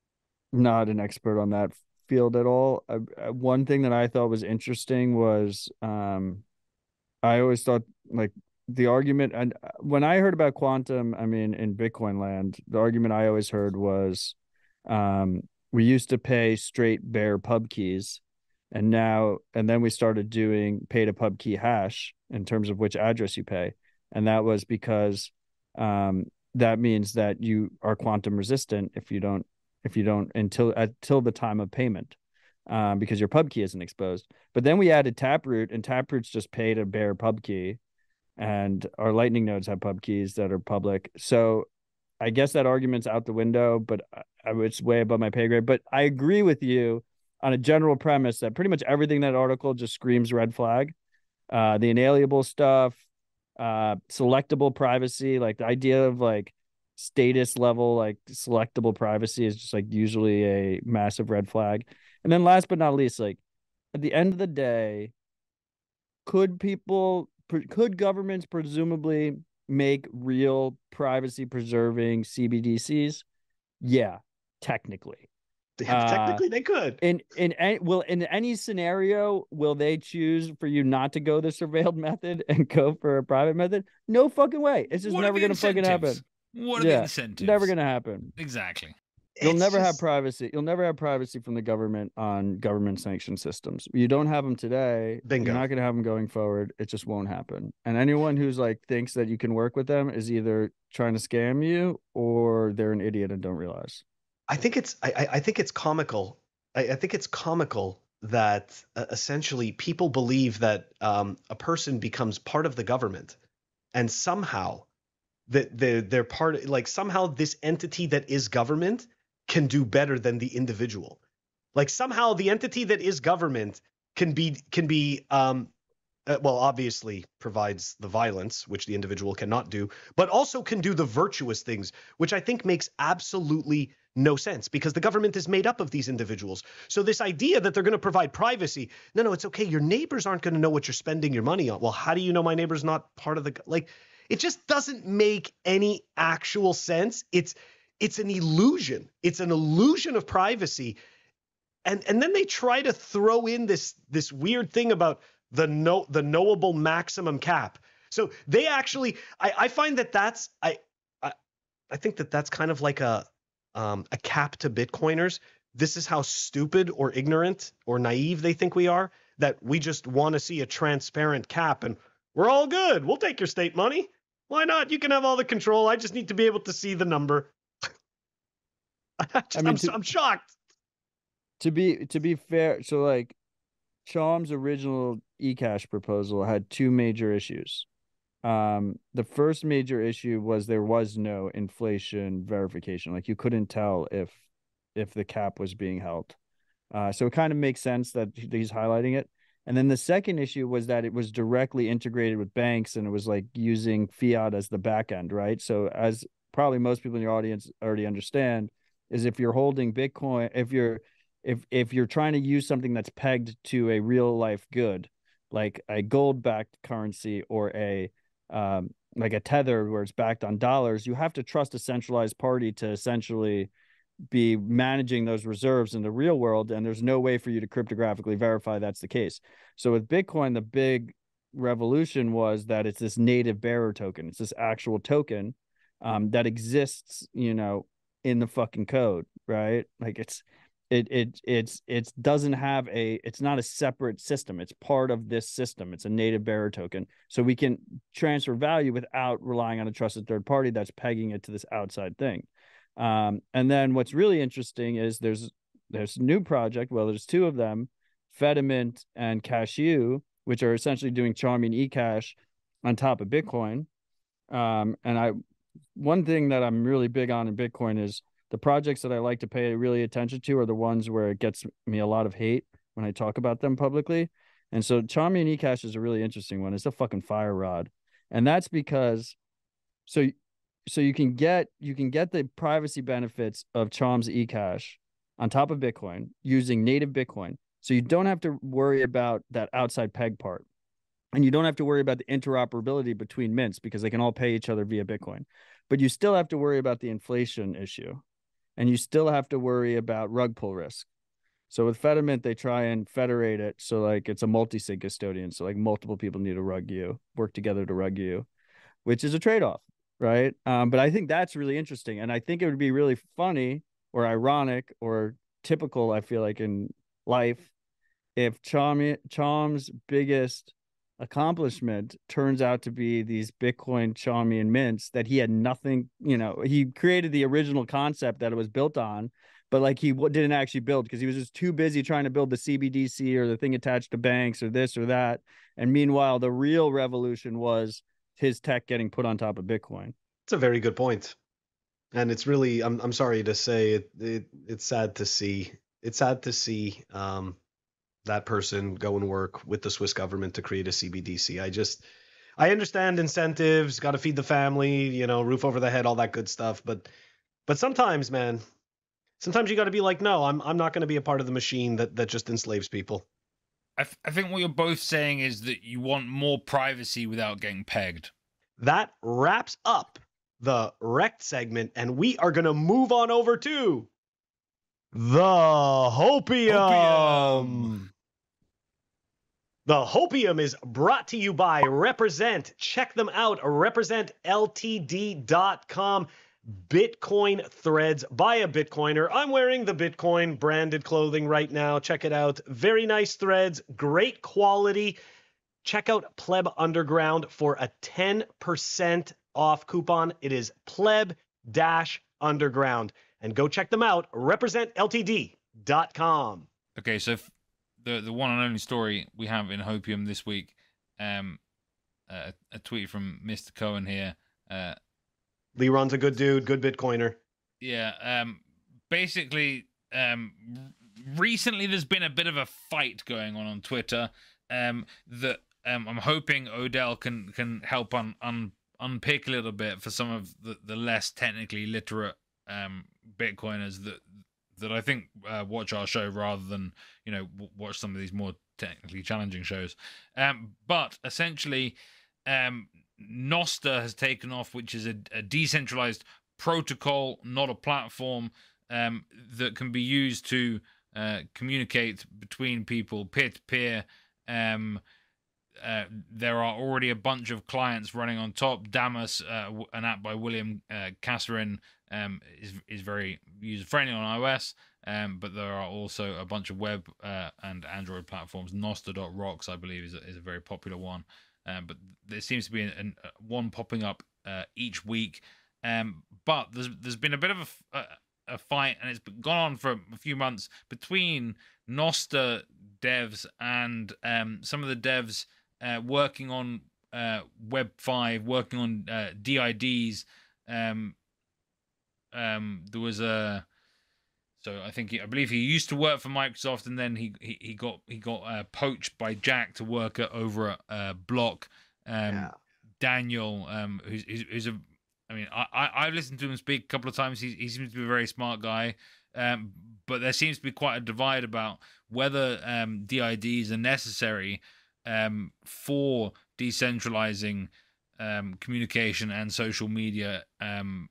not an expert on that field at all. I, one thing that I thought was interesting was. Um, I always thought like the argument, and when I heard about quantum, I mean, in Bitcoin land, the argument I always heard was um, we used to pay straight bare pub keys, and now, and then we started doing pay to pub key hash in terms of which address you pay. And that was because um, that means that you are quantum resistant if you don't, if you don't until, until the time of payment. Um, because your pub key isn't exposed. But then we added Taproot, and Taproot's just paid a bare pub key, and our Lightning nodes have pub keys that are public. So I guess that argument's out the window, but I, it's way above my pay grade. But I agree with you on a general premise that pretty much everything in that article just screams red flag. Uh, the inalienable stuff, uh, selectable privacy, like the idea of like status level, like selectable privacy is just like usually a massive red flag. And then last but not least, like at the end of the day, could people, could governments presumably make real privacy preserving C B D Cs? Yeah, technically. Yeah, technically uh, they could. In in any, will in any scenario will they choose for you not to go the surveilled method and go for a private method? No fucking way. It's just what never gonna fucking happen. What are yeah, the incentives? Never gonna happen. Exactly. You'll It's never just... have privacy. You'll never have privacy from the government on government sanctioned systems. You don't have them today. Bingo. You're not going to have them going forward. It just won't happen. And anyone who's like thinks that you can work with them is either trying to scam you or they're an idiot and don't realize. I think it's I, I think it's comical. I, I think it's comical that uh, essentially people believe that um, a person becomes part of the government, and somehow that they're, they're part, like somehow this entity that is government can do better than the individual. Like somehow the entity that is government can be can be um, uh, well, obviously provides the violence, which the individual cannot do, but also can do the virtuous things, which I think makes absolutely no sense because the government is made up of these individuals. So this idea that they're going to provide privacy, no, no, it's okay. Your neighbors aren't going to know what you're spending your money on. Well, how do you know my neighbor's not part of the, like, it just doesn't make any actual sense. It's, it's an illusion. It's an illusion of privacy. And, and then they try to throw in this, this weird thing about the no the knowable maximum cap. So they actually, I, I find that that's I, I I think that that's kind of like a um, a cap to Bitcoiners. This is how stupid or ignorant or naive they think we are, that we just want to see a transparent cap and we're all good. We'll take your state money. Why not? You can have all the control. I just need to be able to see the number. I just, I mean, I'm, to, I'm shocked. To be to be fair, so like Chom's original eCash proposal had two major issues. Um, the first major issue was there was no inflation verification. Like you couldn't tell if if the cap was being held. Uh, so it kind of makes sense that he's highlighting it. And then the second issue was that it was directly integrated with banks and it was like using fiat as the back end, right? So as probably most people in your audience already understand, is if you're holding Bitcoin, if you're if if you're trying to use something that's pegged to a real life good, like a gold backed currency or a um, like a tether where it's backed on dollars, you have to trust a centralized party to essentially be managing those reserves in the real world. And there's no way for you to cryptographically verify that's the case. So with Bitcoin, the big revolution was that it's this native bearer token. It's this actual token um, that exists, you know, in the fucking code, right? Like it's, it it it's it doesn't have a it's not a separate system. It's part of this system. It's a native bearer token, so we can transfer value without relying on a trusted third party that's pegging it to this outside thing. Um, and then what's really interesting is there's there's a new project. Well, there's two of them, Fedimint and Cashew, which are essentially doing Charming eCash on top of Bitcoin. Um, and I one thing that I'm really big on in Bitcoin is the projects that I like to pay really attention to are the ones where it gets me a lot of hate when I talk about them publicly. And so Charming eCash is a really interesting one. It's a fucking fire rod. And that's because so so you can get you can get the privacy benefits of Chom's eCash on top of Bitcoin using native Bitcoin. So you don't have to worry about that outside peg part. And you don't have to worry about the interoperability between mints because they can all pay each other via Bitcoin. But you still have to worry about the inflation issue. And you still have to worry about rug pull risk. So with Fedimint, they try and federate it. So like it's a multi-sig custodian. So like multiple people need to rug you, work together to rug you, which is a trade-off, right? Um, but I think that's really interesting. And I think it would be really funny or ironic or typical, I feel like, in life, if Chom, Chom's biggest accomplishment turns out to be these Bitcoin Chaumian mints that he had nothing, you know, he created the original concept that it was built on, but like he didn't actually build because he was just too busy trying to build the C B D C or the thing attached to banks or this or that. And meanwhile, the real revolution was his tech getting put on top of Bitcoin. It's a very good point. And it's really, I'm I'm sorry to say it, it it's sad to see. It's sad to see um that person go and work with the Swiss government to create a C B D C. I just, I understand incentives, got to feed the family, you know, roof over the head, all that good stuff. But, but sometimes, man, sometimes you got to be like, no, I'm, I'm not going to be a part of the machine that, that just enslaves people. I, th- I think what you're both saying is that you want more privacy without getting pegged. That wraps up the Wrecked segment, and we are going to move on over to the Hopium. Hopium. The Hopium is brought to you by Represent. Check them out, represent L T D dot com. Bitcoin threads by a Bitcoiner. I'm wearing the Bitcoin branded clothing right now. Check it out. Very nice threads, great quality. Check out Pleb Underground for a ten percent off coupon. It is pleb-underground. And go check them out, represent L T D dot com. Okay, so f- the the one and only story we have in Hopium this week, um, uh, a tweet from Mister Cohen here. Uh, Leron's a good dude, good Bitcoiner. Yeah. Um. Basically, um, recently there's been a bit of a fight going on on Twitter. Um. That um, I'm hoping Odell can can help on un, unpick a little bit for some of the, the less technically literate um Bitcoiners that that I think uh, watch our show rather than, you know, w- watch some of these more technically challenging shows. Um, but essentially, um, Nostr has taken off, which is a, a decentralized protocol, not a platform, um, that can be used to uh, communicate between people peer to peer. Um, uh, there are already a bunch of clients running on top. Damus, uh, an app by William uh, Kasserin, um, is is very user friendly on iOS. Um, but there are also a bunch of web uh, and Android platforms. Nostr dot rocks, I believe, is a, is a very popular one. Um, but there seems to be an, an, one popping up uh, each week. Um, but there's there's been a bit of a, a, a fight, and it's gone on for a few months between Nostr devs and um, some of the devs uh, working on uh, Web five, working on uh, D I Ds. Um, um, there was a so I think he, I believe he used to work for Microsoft, and then he he, he got he got uh, poached by Jack to work at, over at uh, Block. Um, Yeah. Daniel, um, who's, who's who's a I mean, I, I I've listened to him speak a couple of times. He he seems to be a very smart guy, um, but there seems to be quite a divide about whether um, D I Ds are necessary um, for decentralizing um, communication and social media um,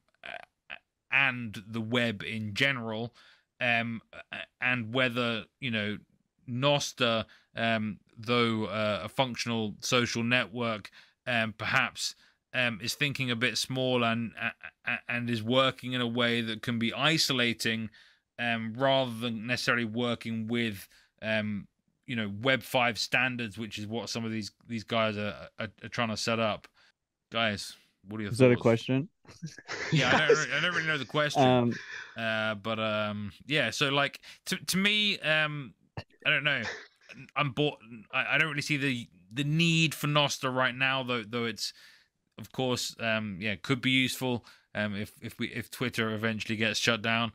and the web in general, um, and whether, you know, Nostr, um, though uh, a functional social network, um, perhaps. Um, is thinking a bit small and uh, and is working in a way that can be isolating, um, rather than necessarily working with, um, you know, Web five standards, which is what some of these these guys are, are, are trying to set up. Guys, what are your Is thoughts? that a question? Yeah, I don't, I don't really know the question, Um, uh, but um, yeah. So like to to me, um, I don't know. I'm bored. I, I don't really see the the need for Nostr right now, though. Though it's, of course, um, yeah, could be useful um, if if we if Twitter eventually gets shut down.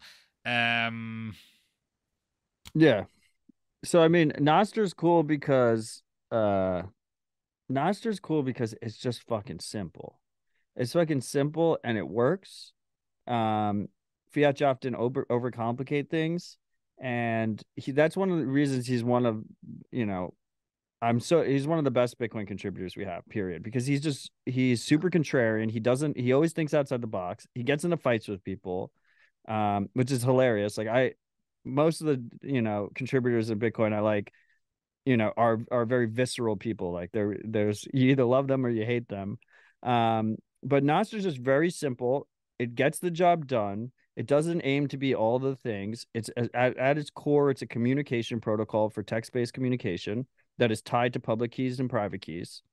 Um, yeah. So I mean, Nostr's cool because uh, Nostr's cool because it's just fucking simple. It's fucking simple and it works. Um, Fiat Joff didn't over overcomplicate things, and he that's one of the reasons he's one of, you know, I'm so he's one of the best Bitcoin contributors we have, period. Because he's just he's super contrarian. He doesn't he always thinks outside the box. He gets into fights with people, um, which is hilarious. Like I most of the, you know, contributors in Bitcoin I like, you know, are are very visceral people. Like there there's you either love them or you hate them. Um, but Nostr's just very simple. It gets the job done. It doesn't aim to be all the things. It's at, at its core, it's a communication protocol for text-based communication that is tied to public keys and private keys.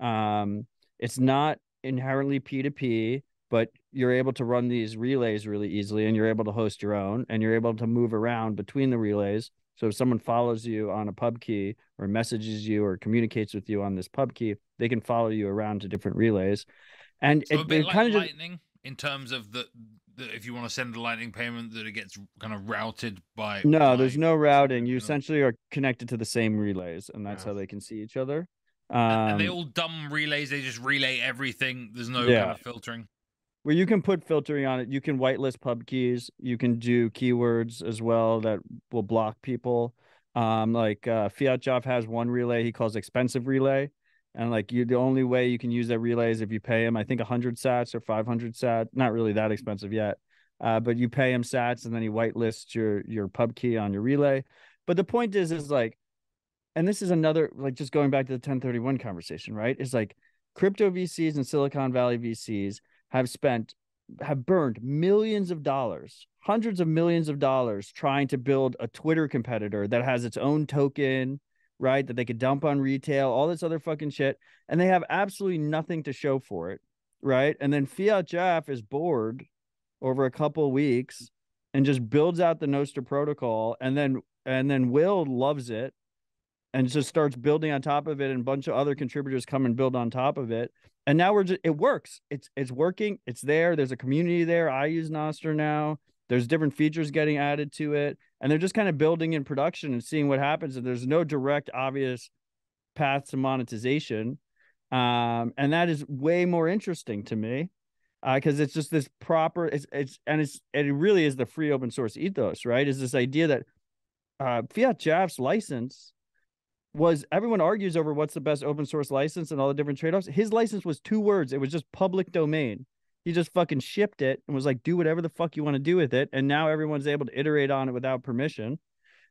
Um, it's not inherently P two P, but you're able to run these relays really easily, and you're able to host your own, and you're able to move around between the relays. So if someone follows you on a pub key or messages you or communicates with you on this pub key, they can follow you around to different relays. And so it, a bit it like kind of just, Lightning in terms of the, the if you want to send a Lightning payment, that it gets kind of routed by. no, by, there's no routing. You know. essentially are connected to the same relays, and that's Yeah. how they can see each other. Um, And, and they all dumb relays. They just relay everything. There's no Yeah. kind of filtering. where you can put filtering on it. You can whitelist pub keys. You can do keywords as well that will block people. Um, like uh, Fiat Joff has one relay he calls expensive relay, and like you, the only way you can use that relay is if you pay him, I think, one hundred sats or five hundred sat. Not really that expensive yet, uh, but you pay him sats, and then he whitelists your your pub key on your relay. But the point is, is like, and this is another, like, just going back to the ten thirty-one conversation, right? Is like crypto V Cs and Silicon Valley V Cs have spent, have burned millions of dollars, hundreds of millions of dollars trying to build a Twitter competitor that has its own token, right? That they could dump on retail, all this other fucking shit. And they have absolutely nothing to show for it, right? And then Fiat Joff is bored over a couple of weeks and just builds out the Nostr protocol. And then, and then Will loves it and just starts building on top of it, and a bunch of other contributors come and build on top of it. And now we're just, it works. It's it's working. It's there. There's a community there. I use Nostr now. There's different features getting added to it. And they're just kind of building in production and seeing what happens. And there's no direct, obvious path to monetization. Um, and that is way more interesting to me. Because uh, it's just this proper, it's it's and it's and it really is the free open source ethos, right? Is this idea that uh, fiatjaf's license was, everyone argues over what's the best open source license and all the different trade-offs. His license was two words. It was just public domain. He just fucking shipped it and was like, do whatever the fuck you want to do with it. And now everyone's able to iterate on it without permission.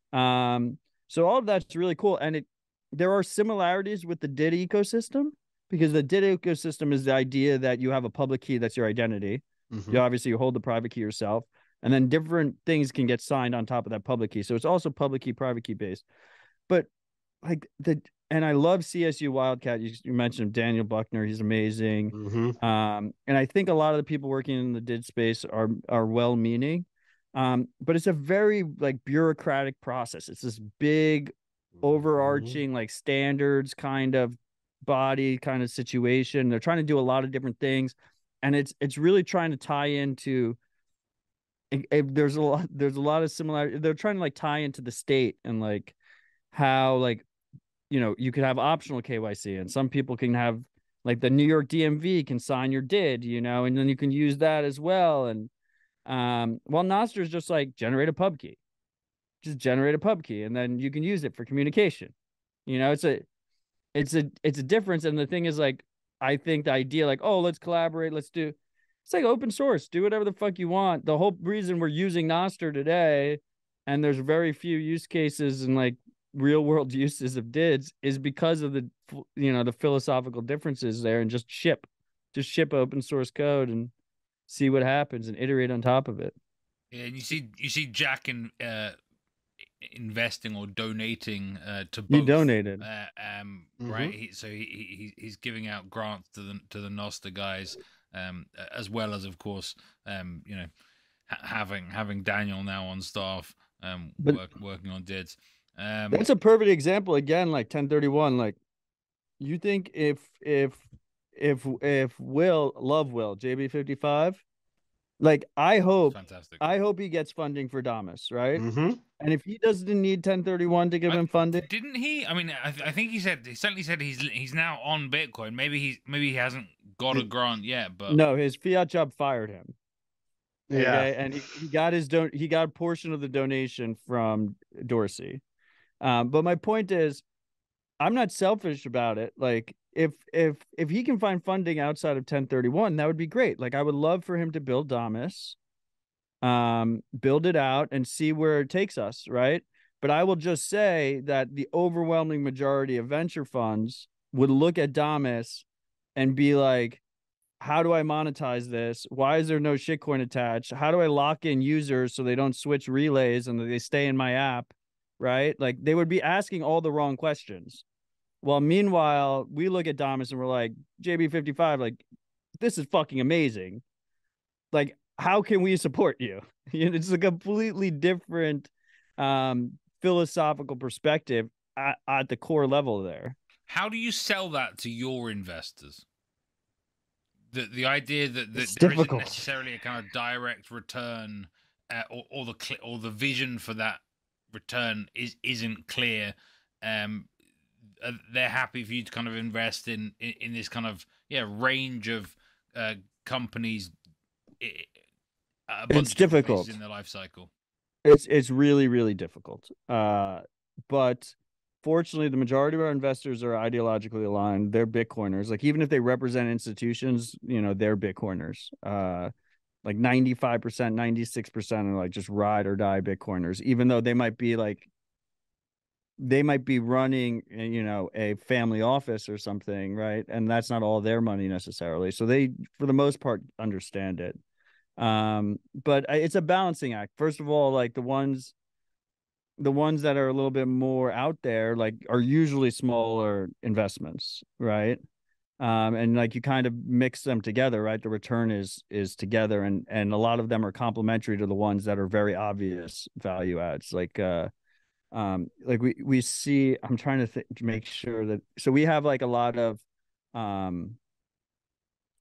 Um, so all of that's really cool. And it there are similarities with the D I D ecosystem, because the D I D ecosystem is the idea that you have a public key that's your identity. Mm-hmm. You obviously you hold the private key yourself, and then different things can get signed on top of that public key. So it's also public key, private key based. But like the and I love C S U Wildcat. You, you mentioned Daniel Buckner; he's amazing. Mm-hmm. Um, and I think a lot of the people working in the D I D space are are well-meaning, um, but it's a very like bureaucratic process. It's this big, overarching mm-hmm. like standards kind of body kind of situation. They're trying to do a lot of different things, and it's it's really trying to tie into. If, if there's a lot, there's a lot of similarity. They're trying to like tie into the state and like how like. You know, you could have optional K Y C, and some people can have like the New York D M V can sign your D I D, you know, and then you can use that as well. And um, while Nostr is just like generate a pub key, just generate a pub key, and then you can use it for communication. You know, it's a, it's a, it's a difference. And the thing is, like, I think the idea, like, oh, let's collaborate, let's do, it's like open source, do whatever the fuck you want. The whole reason we're using Nostr today, and there's very few use cases and like real world uses of D I Ds, is because of the, you know, the philosophical differences there, and just ship just ship open source code and see what happens and iterate on top of it. Yeah, and you see you see Jack in uh investing or donating uh to both. He donated uh, um mm-hmm. right he, so he, he he's giving out grants to the to the Nostr guys, um as well as of course um you know ha- having having Daniel now on staff, um but, work, working on D I Ds. Um, that's a perfect example again, like ten thirty-one. Like, you think if if if if Will love Will J B fifty-five, like I hope, fantastic. I hope he gets funding for Damus, right? Mm-hmm. And if he doesn't need ten thirty-one to give I, him funding, didn't he? I mean, I, I think he said he certainly said he's he's now on Bitcoin. Maybe he's maybe he hasn't got a grant yet, but no, his fiat job fired him. Yeah, okay? And he, he got his don he got a portion of the donation from Dorsey. Um, but my point is, I'm not selfish about it. Like, if if if he can find funding outside of ten thirty-one, that would be great. Like, I would love for him to build Damus, um, build it out, and see where it takes us, right? But I will just say that the overwhelming majority of venture funds would look at Damus and be like, how do I monetize this? Why is there no shitcoin attached? How do I lock in users so they don't switch relays and they stay in my app? Right? Like, they would be asking all the wrong questions. Well, meanwhile, we look at Damus and we're like, J B fifty-five, like, this is fucking amazing. Like, how can we support you? You know, it's a completely different um, philosophical perspective at, at the core level there. How do you sell that to your investors? The the idea that, that It's there difficult. isn't necessarily a kind of direct return, uh, or, or the cl- or the vision for that return is isn't clear. Um, uh, they're happy for you to kind of invest in in, in this kind of yeah range of uh, companies. A bunch It's of difficult in their life cycle. It's it's really really difficult. Uh, but fortunately, the majority of our investors are ideologically aligned. They're Bitcoiners. Like, even if they represent institutions, you know, they're Bitcoiners. Uh, like ninety-five percent, ninety-six percent are like just ride or die Bitcoiners, even though they might be like, they might be running, you know, a family office or something, right? And that's not all their money necessarily. So they, for the most part, understand it. Um, but it's a balancing act. First of all, like the ones, the ones that are a little bit more out there, like, are usually smaller investments, right? Um, and like you kind of mix them together, right? The return is is together, and and a lot of them are complementary to the ones that are very obvious value adds. Like uh, um, like we we see. I'm trying to, th- to make sure that so we have like a lot of um,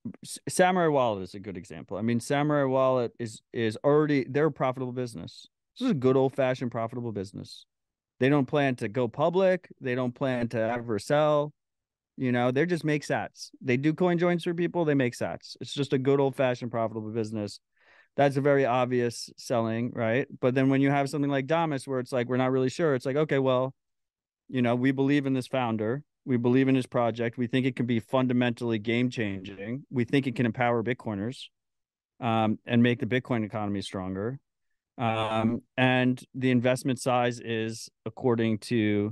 Samurai Wallet is a good example. I mean, Samurai Wallet is is already they're a profitable business. This is a good old fashioned profitable business. They don't plan to go public. They don't plan to ever sell. You know, they just make sats. They do coin joins for people. They make sats. It's just a good old fashioned profitable business. That's a very obvious selling, right? But then when you have something like Damus, where it's like we're not really sure, it's like, okay, well, you know, we believe in this founder. We believe in his project. We think it can be fundamentally game changing. We think it can empower Bitcoiners um, and make the Bitcoin economy stronger. Um, and the investment size is according to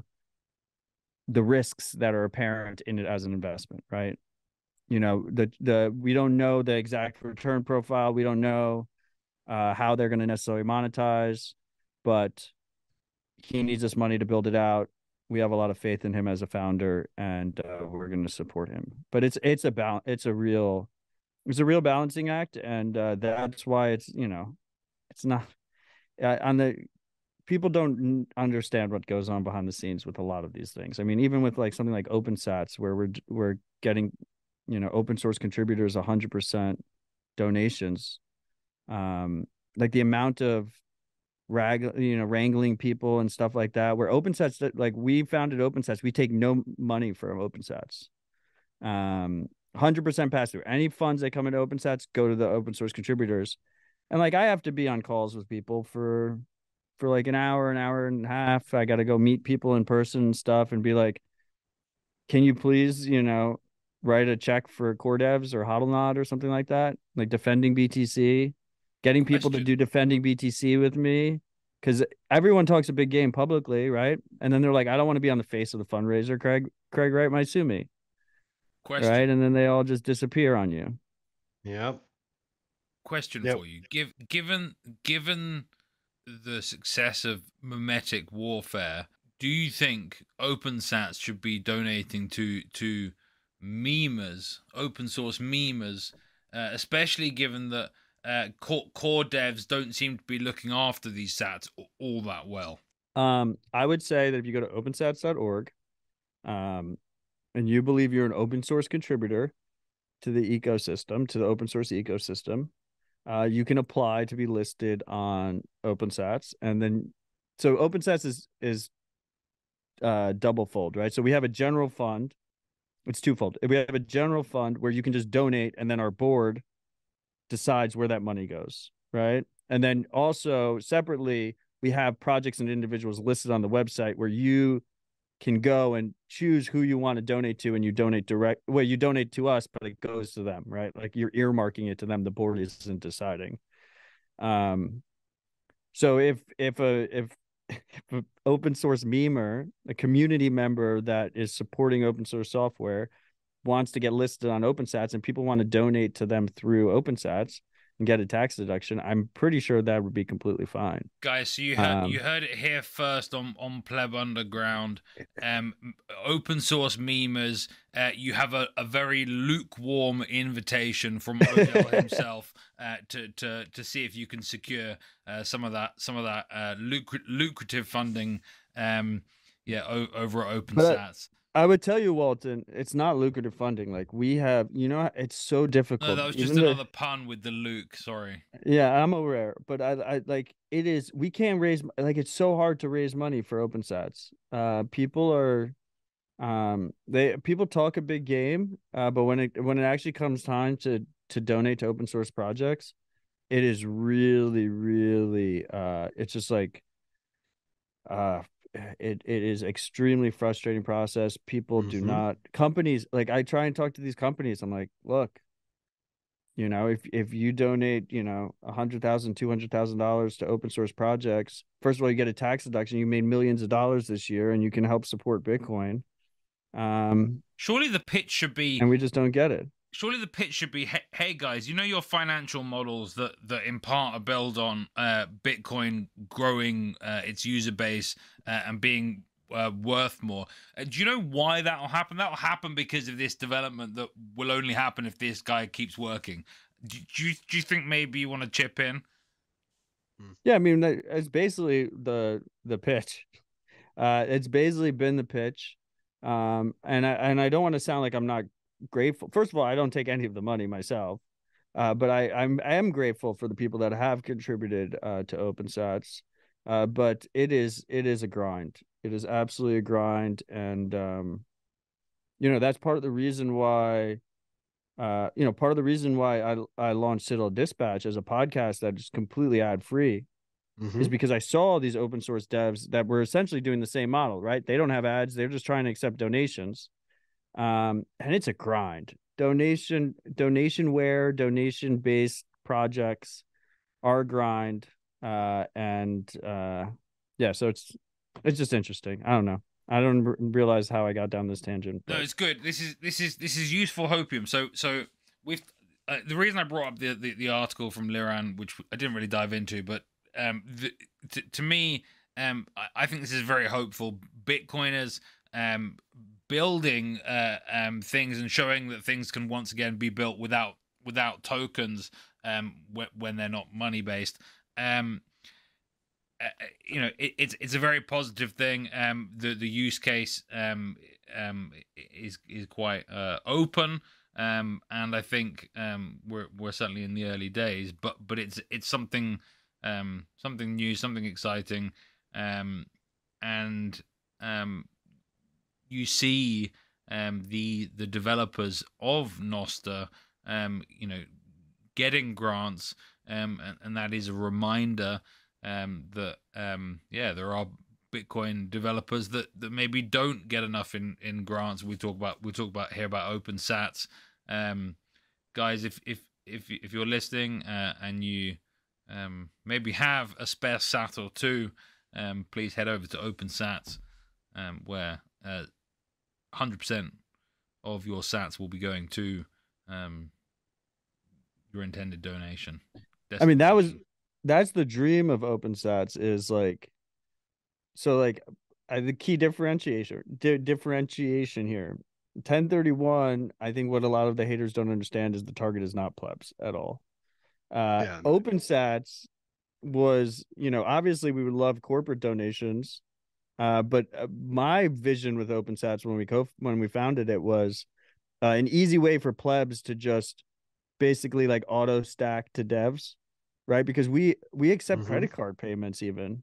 the risks that are apparent in it as an investment, right? You know, the the we don't know the exact return profile. We don't know uh, how they're going to necessarily monetize, but he needs this money to build it out. We have a lot of faith in him as a founder, and uh, we're going to support him. But it's it's about it's a real it's a real balancing act, and uh, that's why it's you know it's not uh, on the people don't understand what goes on behind the scenes with a lot of these things. I mean, even with like something like OpenSats, where we're we're getting you know open source contributors one hundred percent donations, um, like the amount of rag you know wrangling people and stuff like that, where OpenSats that like we founded OpenSats, we take no money from OpenSats, um one hundred percent pass through. Any funds that come into OpenSats go to the open source contributors, and like I have to be on calls with people for for like an hour an hour and a half. I got to go meet people in person and stuff and be like, can you please you know write a check for core devs or HODLNOD or something like that, like defending B T C, getting people to do defending B T C with me, because everyone talks a big game publicly, right? And then they're like, I don't want to be on the face of the fundraiser. Craig, Craig Wright might sue me. Question. Right? And then they all just disappear on you. Yep. Question yep. for you. Give, given, given the success of memetic warfare, do you think OpenSats should be donating to to memers, open source memers, uh, especially given that Uh, core, core devs don't seem to be looking after these sats all that well? Um, I would say that if you go to opensats dot org, um, and you believe you're an open source contributor to the ecosystem, to the open source ecosystem, uh, you can apply to be listed on OpenSats. And then, so OpenSats is is uh, double fold, right? So we have a general fund. It's twofold. We have a general fund where you can just donate, and then our board decides where that money goes, right? And then also separately, we have projects and individuals listed on the website where you can go and choose who you want to donate to, and you donate direct. Well, you donate to us, but it goes to them, right? Like you're earmarking it to them. The board isn't deciding. Um, so if if a if if an open source memer, a community member that is supporting open source software, wants to get listed on OpenSats and people want to donate to them through OpenSats and get a tax deduction, I'm pretty sure that would be completely fine. Guys, so you heard um, you heard it here first on on Pleb Underground. Um, open source memers, uh, you have a, a very lukewarm invitation from Odell himself uh, to to to see if you can secure uh, some of that some of that uh, luc- lucrative funding. Um, yeah, o- over at OpenSats. I would tell you, Walton, it's not lucrative funding. Like we have, you know, it's so difficult. No, that was just Even another the, pun with the Luke. Sorry. Yeah, I'm aware, but I, I like it is. We can't raise like it's so hard to raise money for OpenSats. Uh, people are, um, they people talk a big game, uh, but when it when it actually comes time to to donate to open source projects, it is really, really, uh, it's just like, uh. It it is extremely frustrating process. People mm-hmm. do not companies like I try and talk to these companies. I'm like, look, you know, if if you donate, you know, a hundred thousand, two hundred thousand dollars to open source projects, first of all, you get a tax deduction. You made millions of dollars this year, and you can help support Bitcoin. Um, surely the pitch should be, and we just don't get it. Surely the pitch should be, hey guys, you know your financial models that, that in part are built on uh, Bitcoin growing uh, its user base uh, and being uh, worth more. Uh, do you know why that will happen? That will happen because of this development that will only happen if this guy keeps working. Do, do, you, do you think maybe you want to chip in? Yeah, I mean, it's basically the the pitch. Uh, it's basically been the pitch. Um, and I and I don't want to sound like I'm not grateful. First of all, I don't take any of the money myself, uh, but I I'm I am grateful for the people that have contributed uh, to OpenSats. Uh, but it is it is a grind. It is absolutely a grind, and um, you know that's part of the reason why. Uh, you know, part of the reason why I I launched Citadel Dispatch as a podcast that is completely ad free Mm-hmm. is because I saw these open source devs that were essentially doing the same model, right? They don't have ads; they're just trying to accept donations, um, and it's a grind. Donation, donationware, donation based projects are a grind, uh, and uh, yeah, so it's it's just interesting. I don't know. I don't r- realize how I got down this tangent. No, But it's good. This is this is this is useful hopium. So so with uh, the reason I brought up the, the the article from Liran, which I didn't really dive into, but um, the, to, to me, um, I, I think this is very hopeful. Bitcoiners um building uh um things and showing that things can once again be built without without tokens um when, when they're not money based. Um, uh, you know, it, it's it's a very positive thing. Um, the the use case um um is is quite uh open. Um, and I think um we're we're certainly in the early days, but but it's it's something um something new, something exciting, um, and um you see um the the developers of Nostr um you know getting grants, um and, and that is a reminder um that um yeah there are Bitcoin developers that that maybe don't get enough in in grants. We talk about we talk about here about OpenSats. Um guys, if if if if you're listening uh, and you um maybe have a spare sat or two, um please head over to OpenSats, um where uh one hundred percent of your sats will be going to um your intended donation. I mean, that was destination. that's the dream of OpenSats is like, so like I, the key differentiation di- differentiation here. ten thirty-one, I think what a lot of the haters don't understand is the target is not plebs at all. Uh, Yeah. OpenSats was, you know, obviously we would love corporate donations, uh, but uh, my vision with OpenSats when we co when we founded it was uh, an easy way for plebs to just basically like auto stack to devs, right? Because we we accept Mhm. credit card payments even,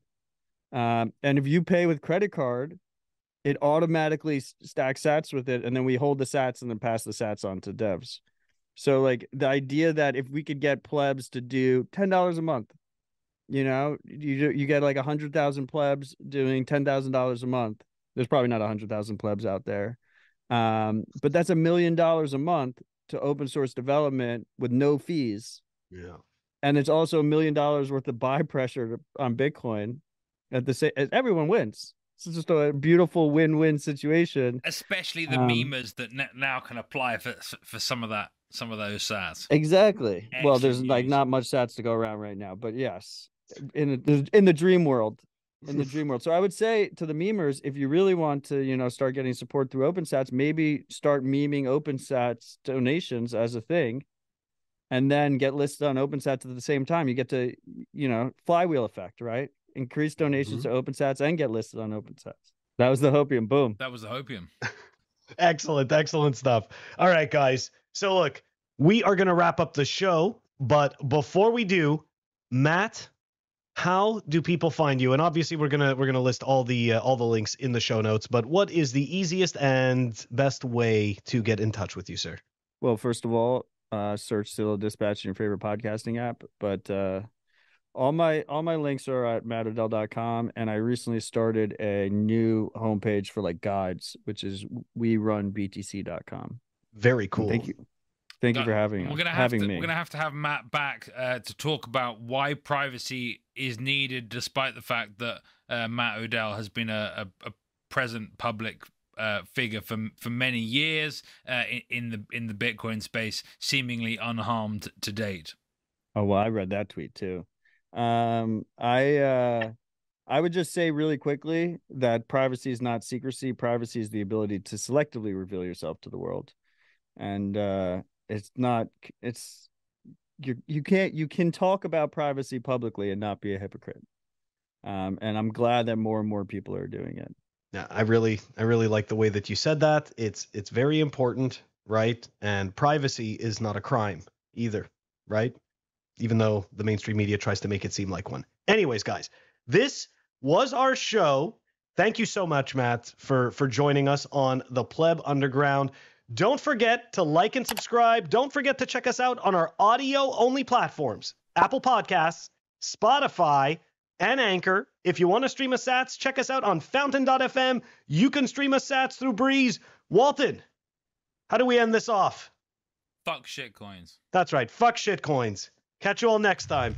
um, and if you pay with credit card, it automatically s- stacks sats with it, and then we hold the sats and then pass the sats on to devs. So like the idea that if we could get plebs to do ten dollars a month, you know, you you get like a hundred thousand plebs doing ten thousand dollars a month. There's probably not a hundred thousand plebs out there, um, but that's a million dollars a month to open source development with no fees, Yeah. and it's also a million dollars worth of buy pressure on Bitcoin. At the same, everyone wins. It's just a beautiful win-win situation. Especially the Um, memers that n- now can apply for for some of that some of those sats. exactly. Well, there's Excellent like news. not much sats to go around right now, but yes, in the in the dream world, in the dream world. So I would say to the memers, if you really want to, you know, start getting support through OpenSats, maybe start meming OpenSats donations as a thing, and then get listed on OpenSats at the same time. You get to, you know, flywheel effect, right? Increase donations Mhm. to OpenSats and get listed on OpenSats. That was the hopium. Boom. That was the hopium. Excellent, excellent stuff. All right, guys. So look, we are going to wrap up the show, but before we do, Matt, how do people find you? And obviously, we're gonna we're gonna list all the uh, all the links in the show notes. But what is the easiest and best way to get in touch with you, sir? Well, first of all, uh, search Citadel Dispatch in your favorite podcasting app. But uh, all my all my links are at matt odell dot com, and I recently started a new homepage for like guides, which is we run b t c dot com. Very And cool. thank you. Thank you Uh, for having we're us, gonna have having to me. we're gonna have to have Matt back uh, to talk about why privacy is needed, despite the fact that uh, Matt Odell has been a, a, a present public uh, figure for for many years uh, in, in the in the Bitcoin space, seemingly unharmed to date. Oh, well, I read that tweet too. Um, I uh I would just say really quickly that privacy is not secrecy. Privacy is the ability to selectively reveal yourself to the world. And uh it's not it's you you can't you can talk about privacy publicly and not be a hypocrite. Um, and I'm glad that more and more people are doing it. Yeah, I really I really like the way that you said that. It's it's very important. right? And privacy is not a crime either, right? Even though the mainstream media tries to make it seem like one. Anyways, guys, this was our show. Thank you so much, Matt, for, for joining us on the Pleb Underground. Don't forget to like and subscribe. Don't forget to check us out on our audio-only platforms, Apple Podcasts, Spotify, and Anchor. If you want to stream us sats, check us out on fountain dot f m. You can stream us sats through Breeze. Walton, how do we end this off? Fuck shitcoins. That's right. Fuck shitcoins. Catch you all next time.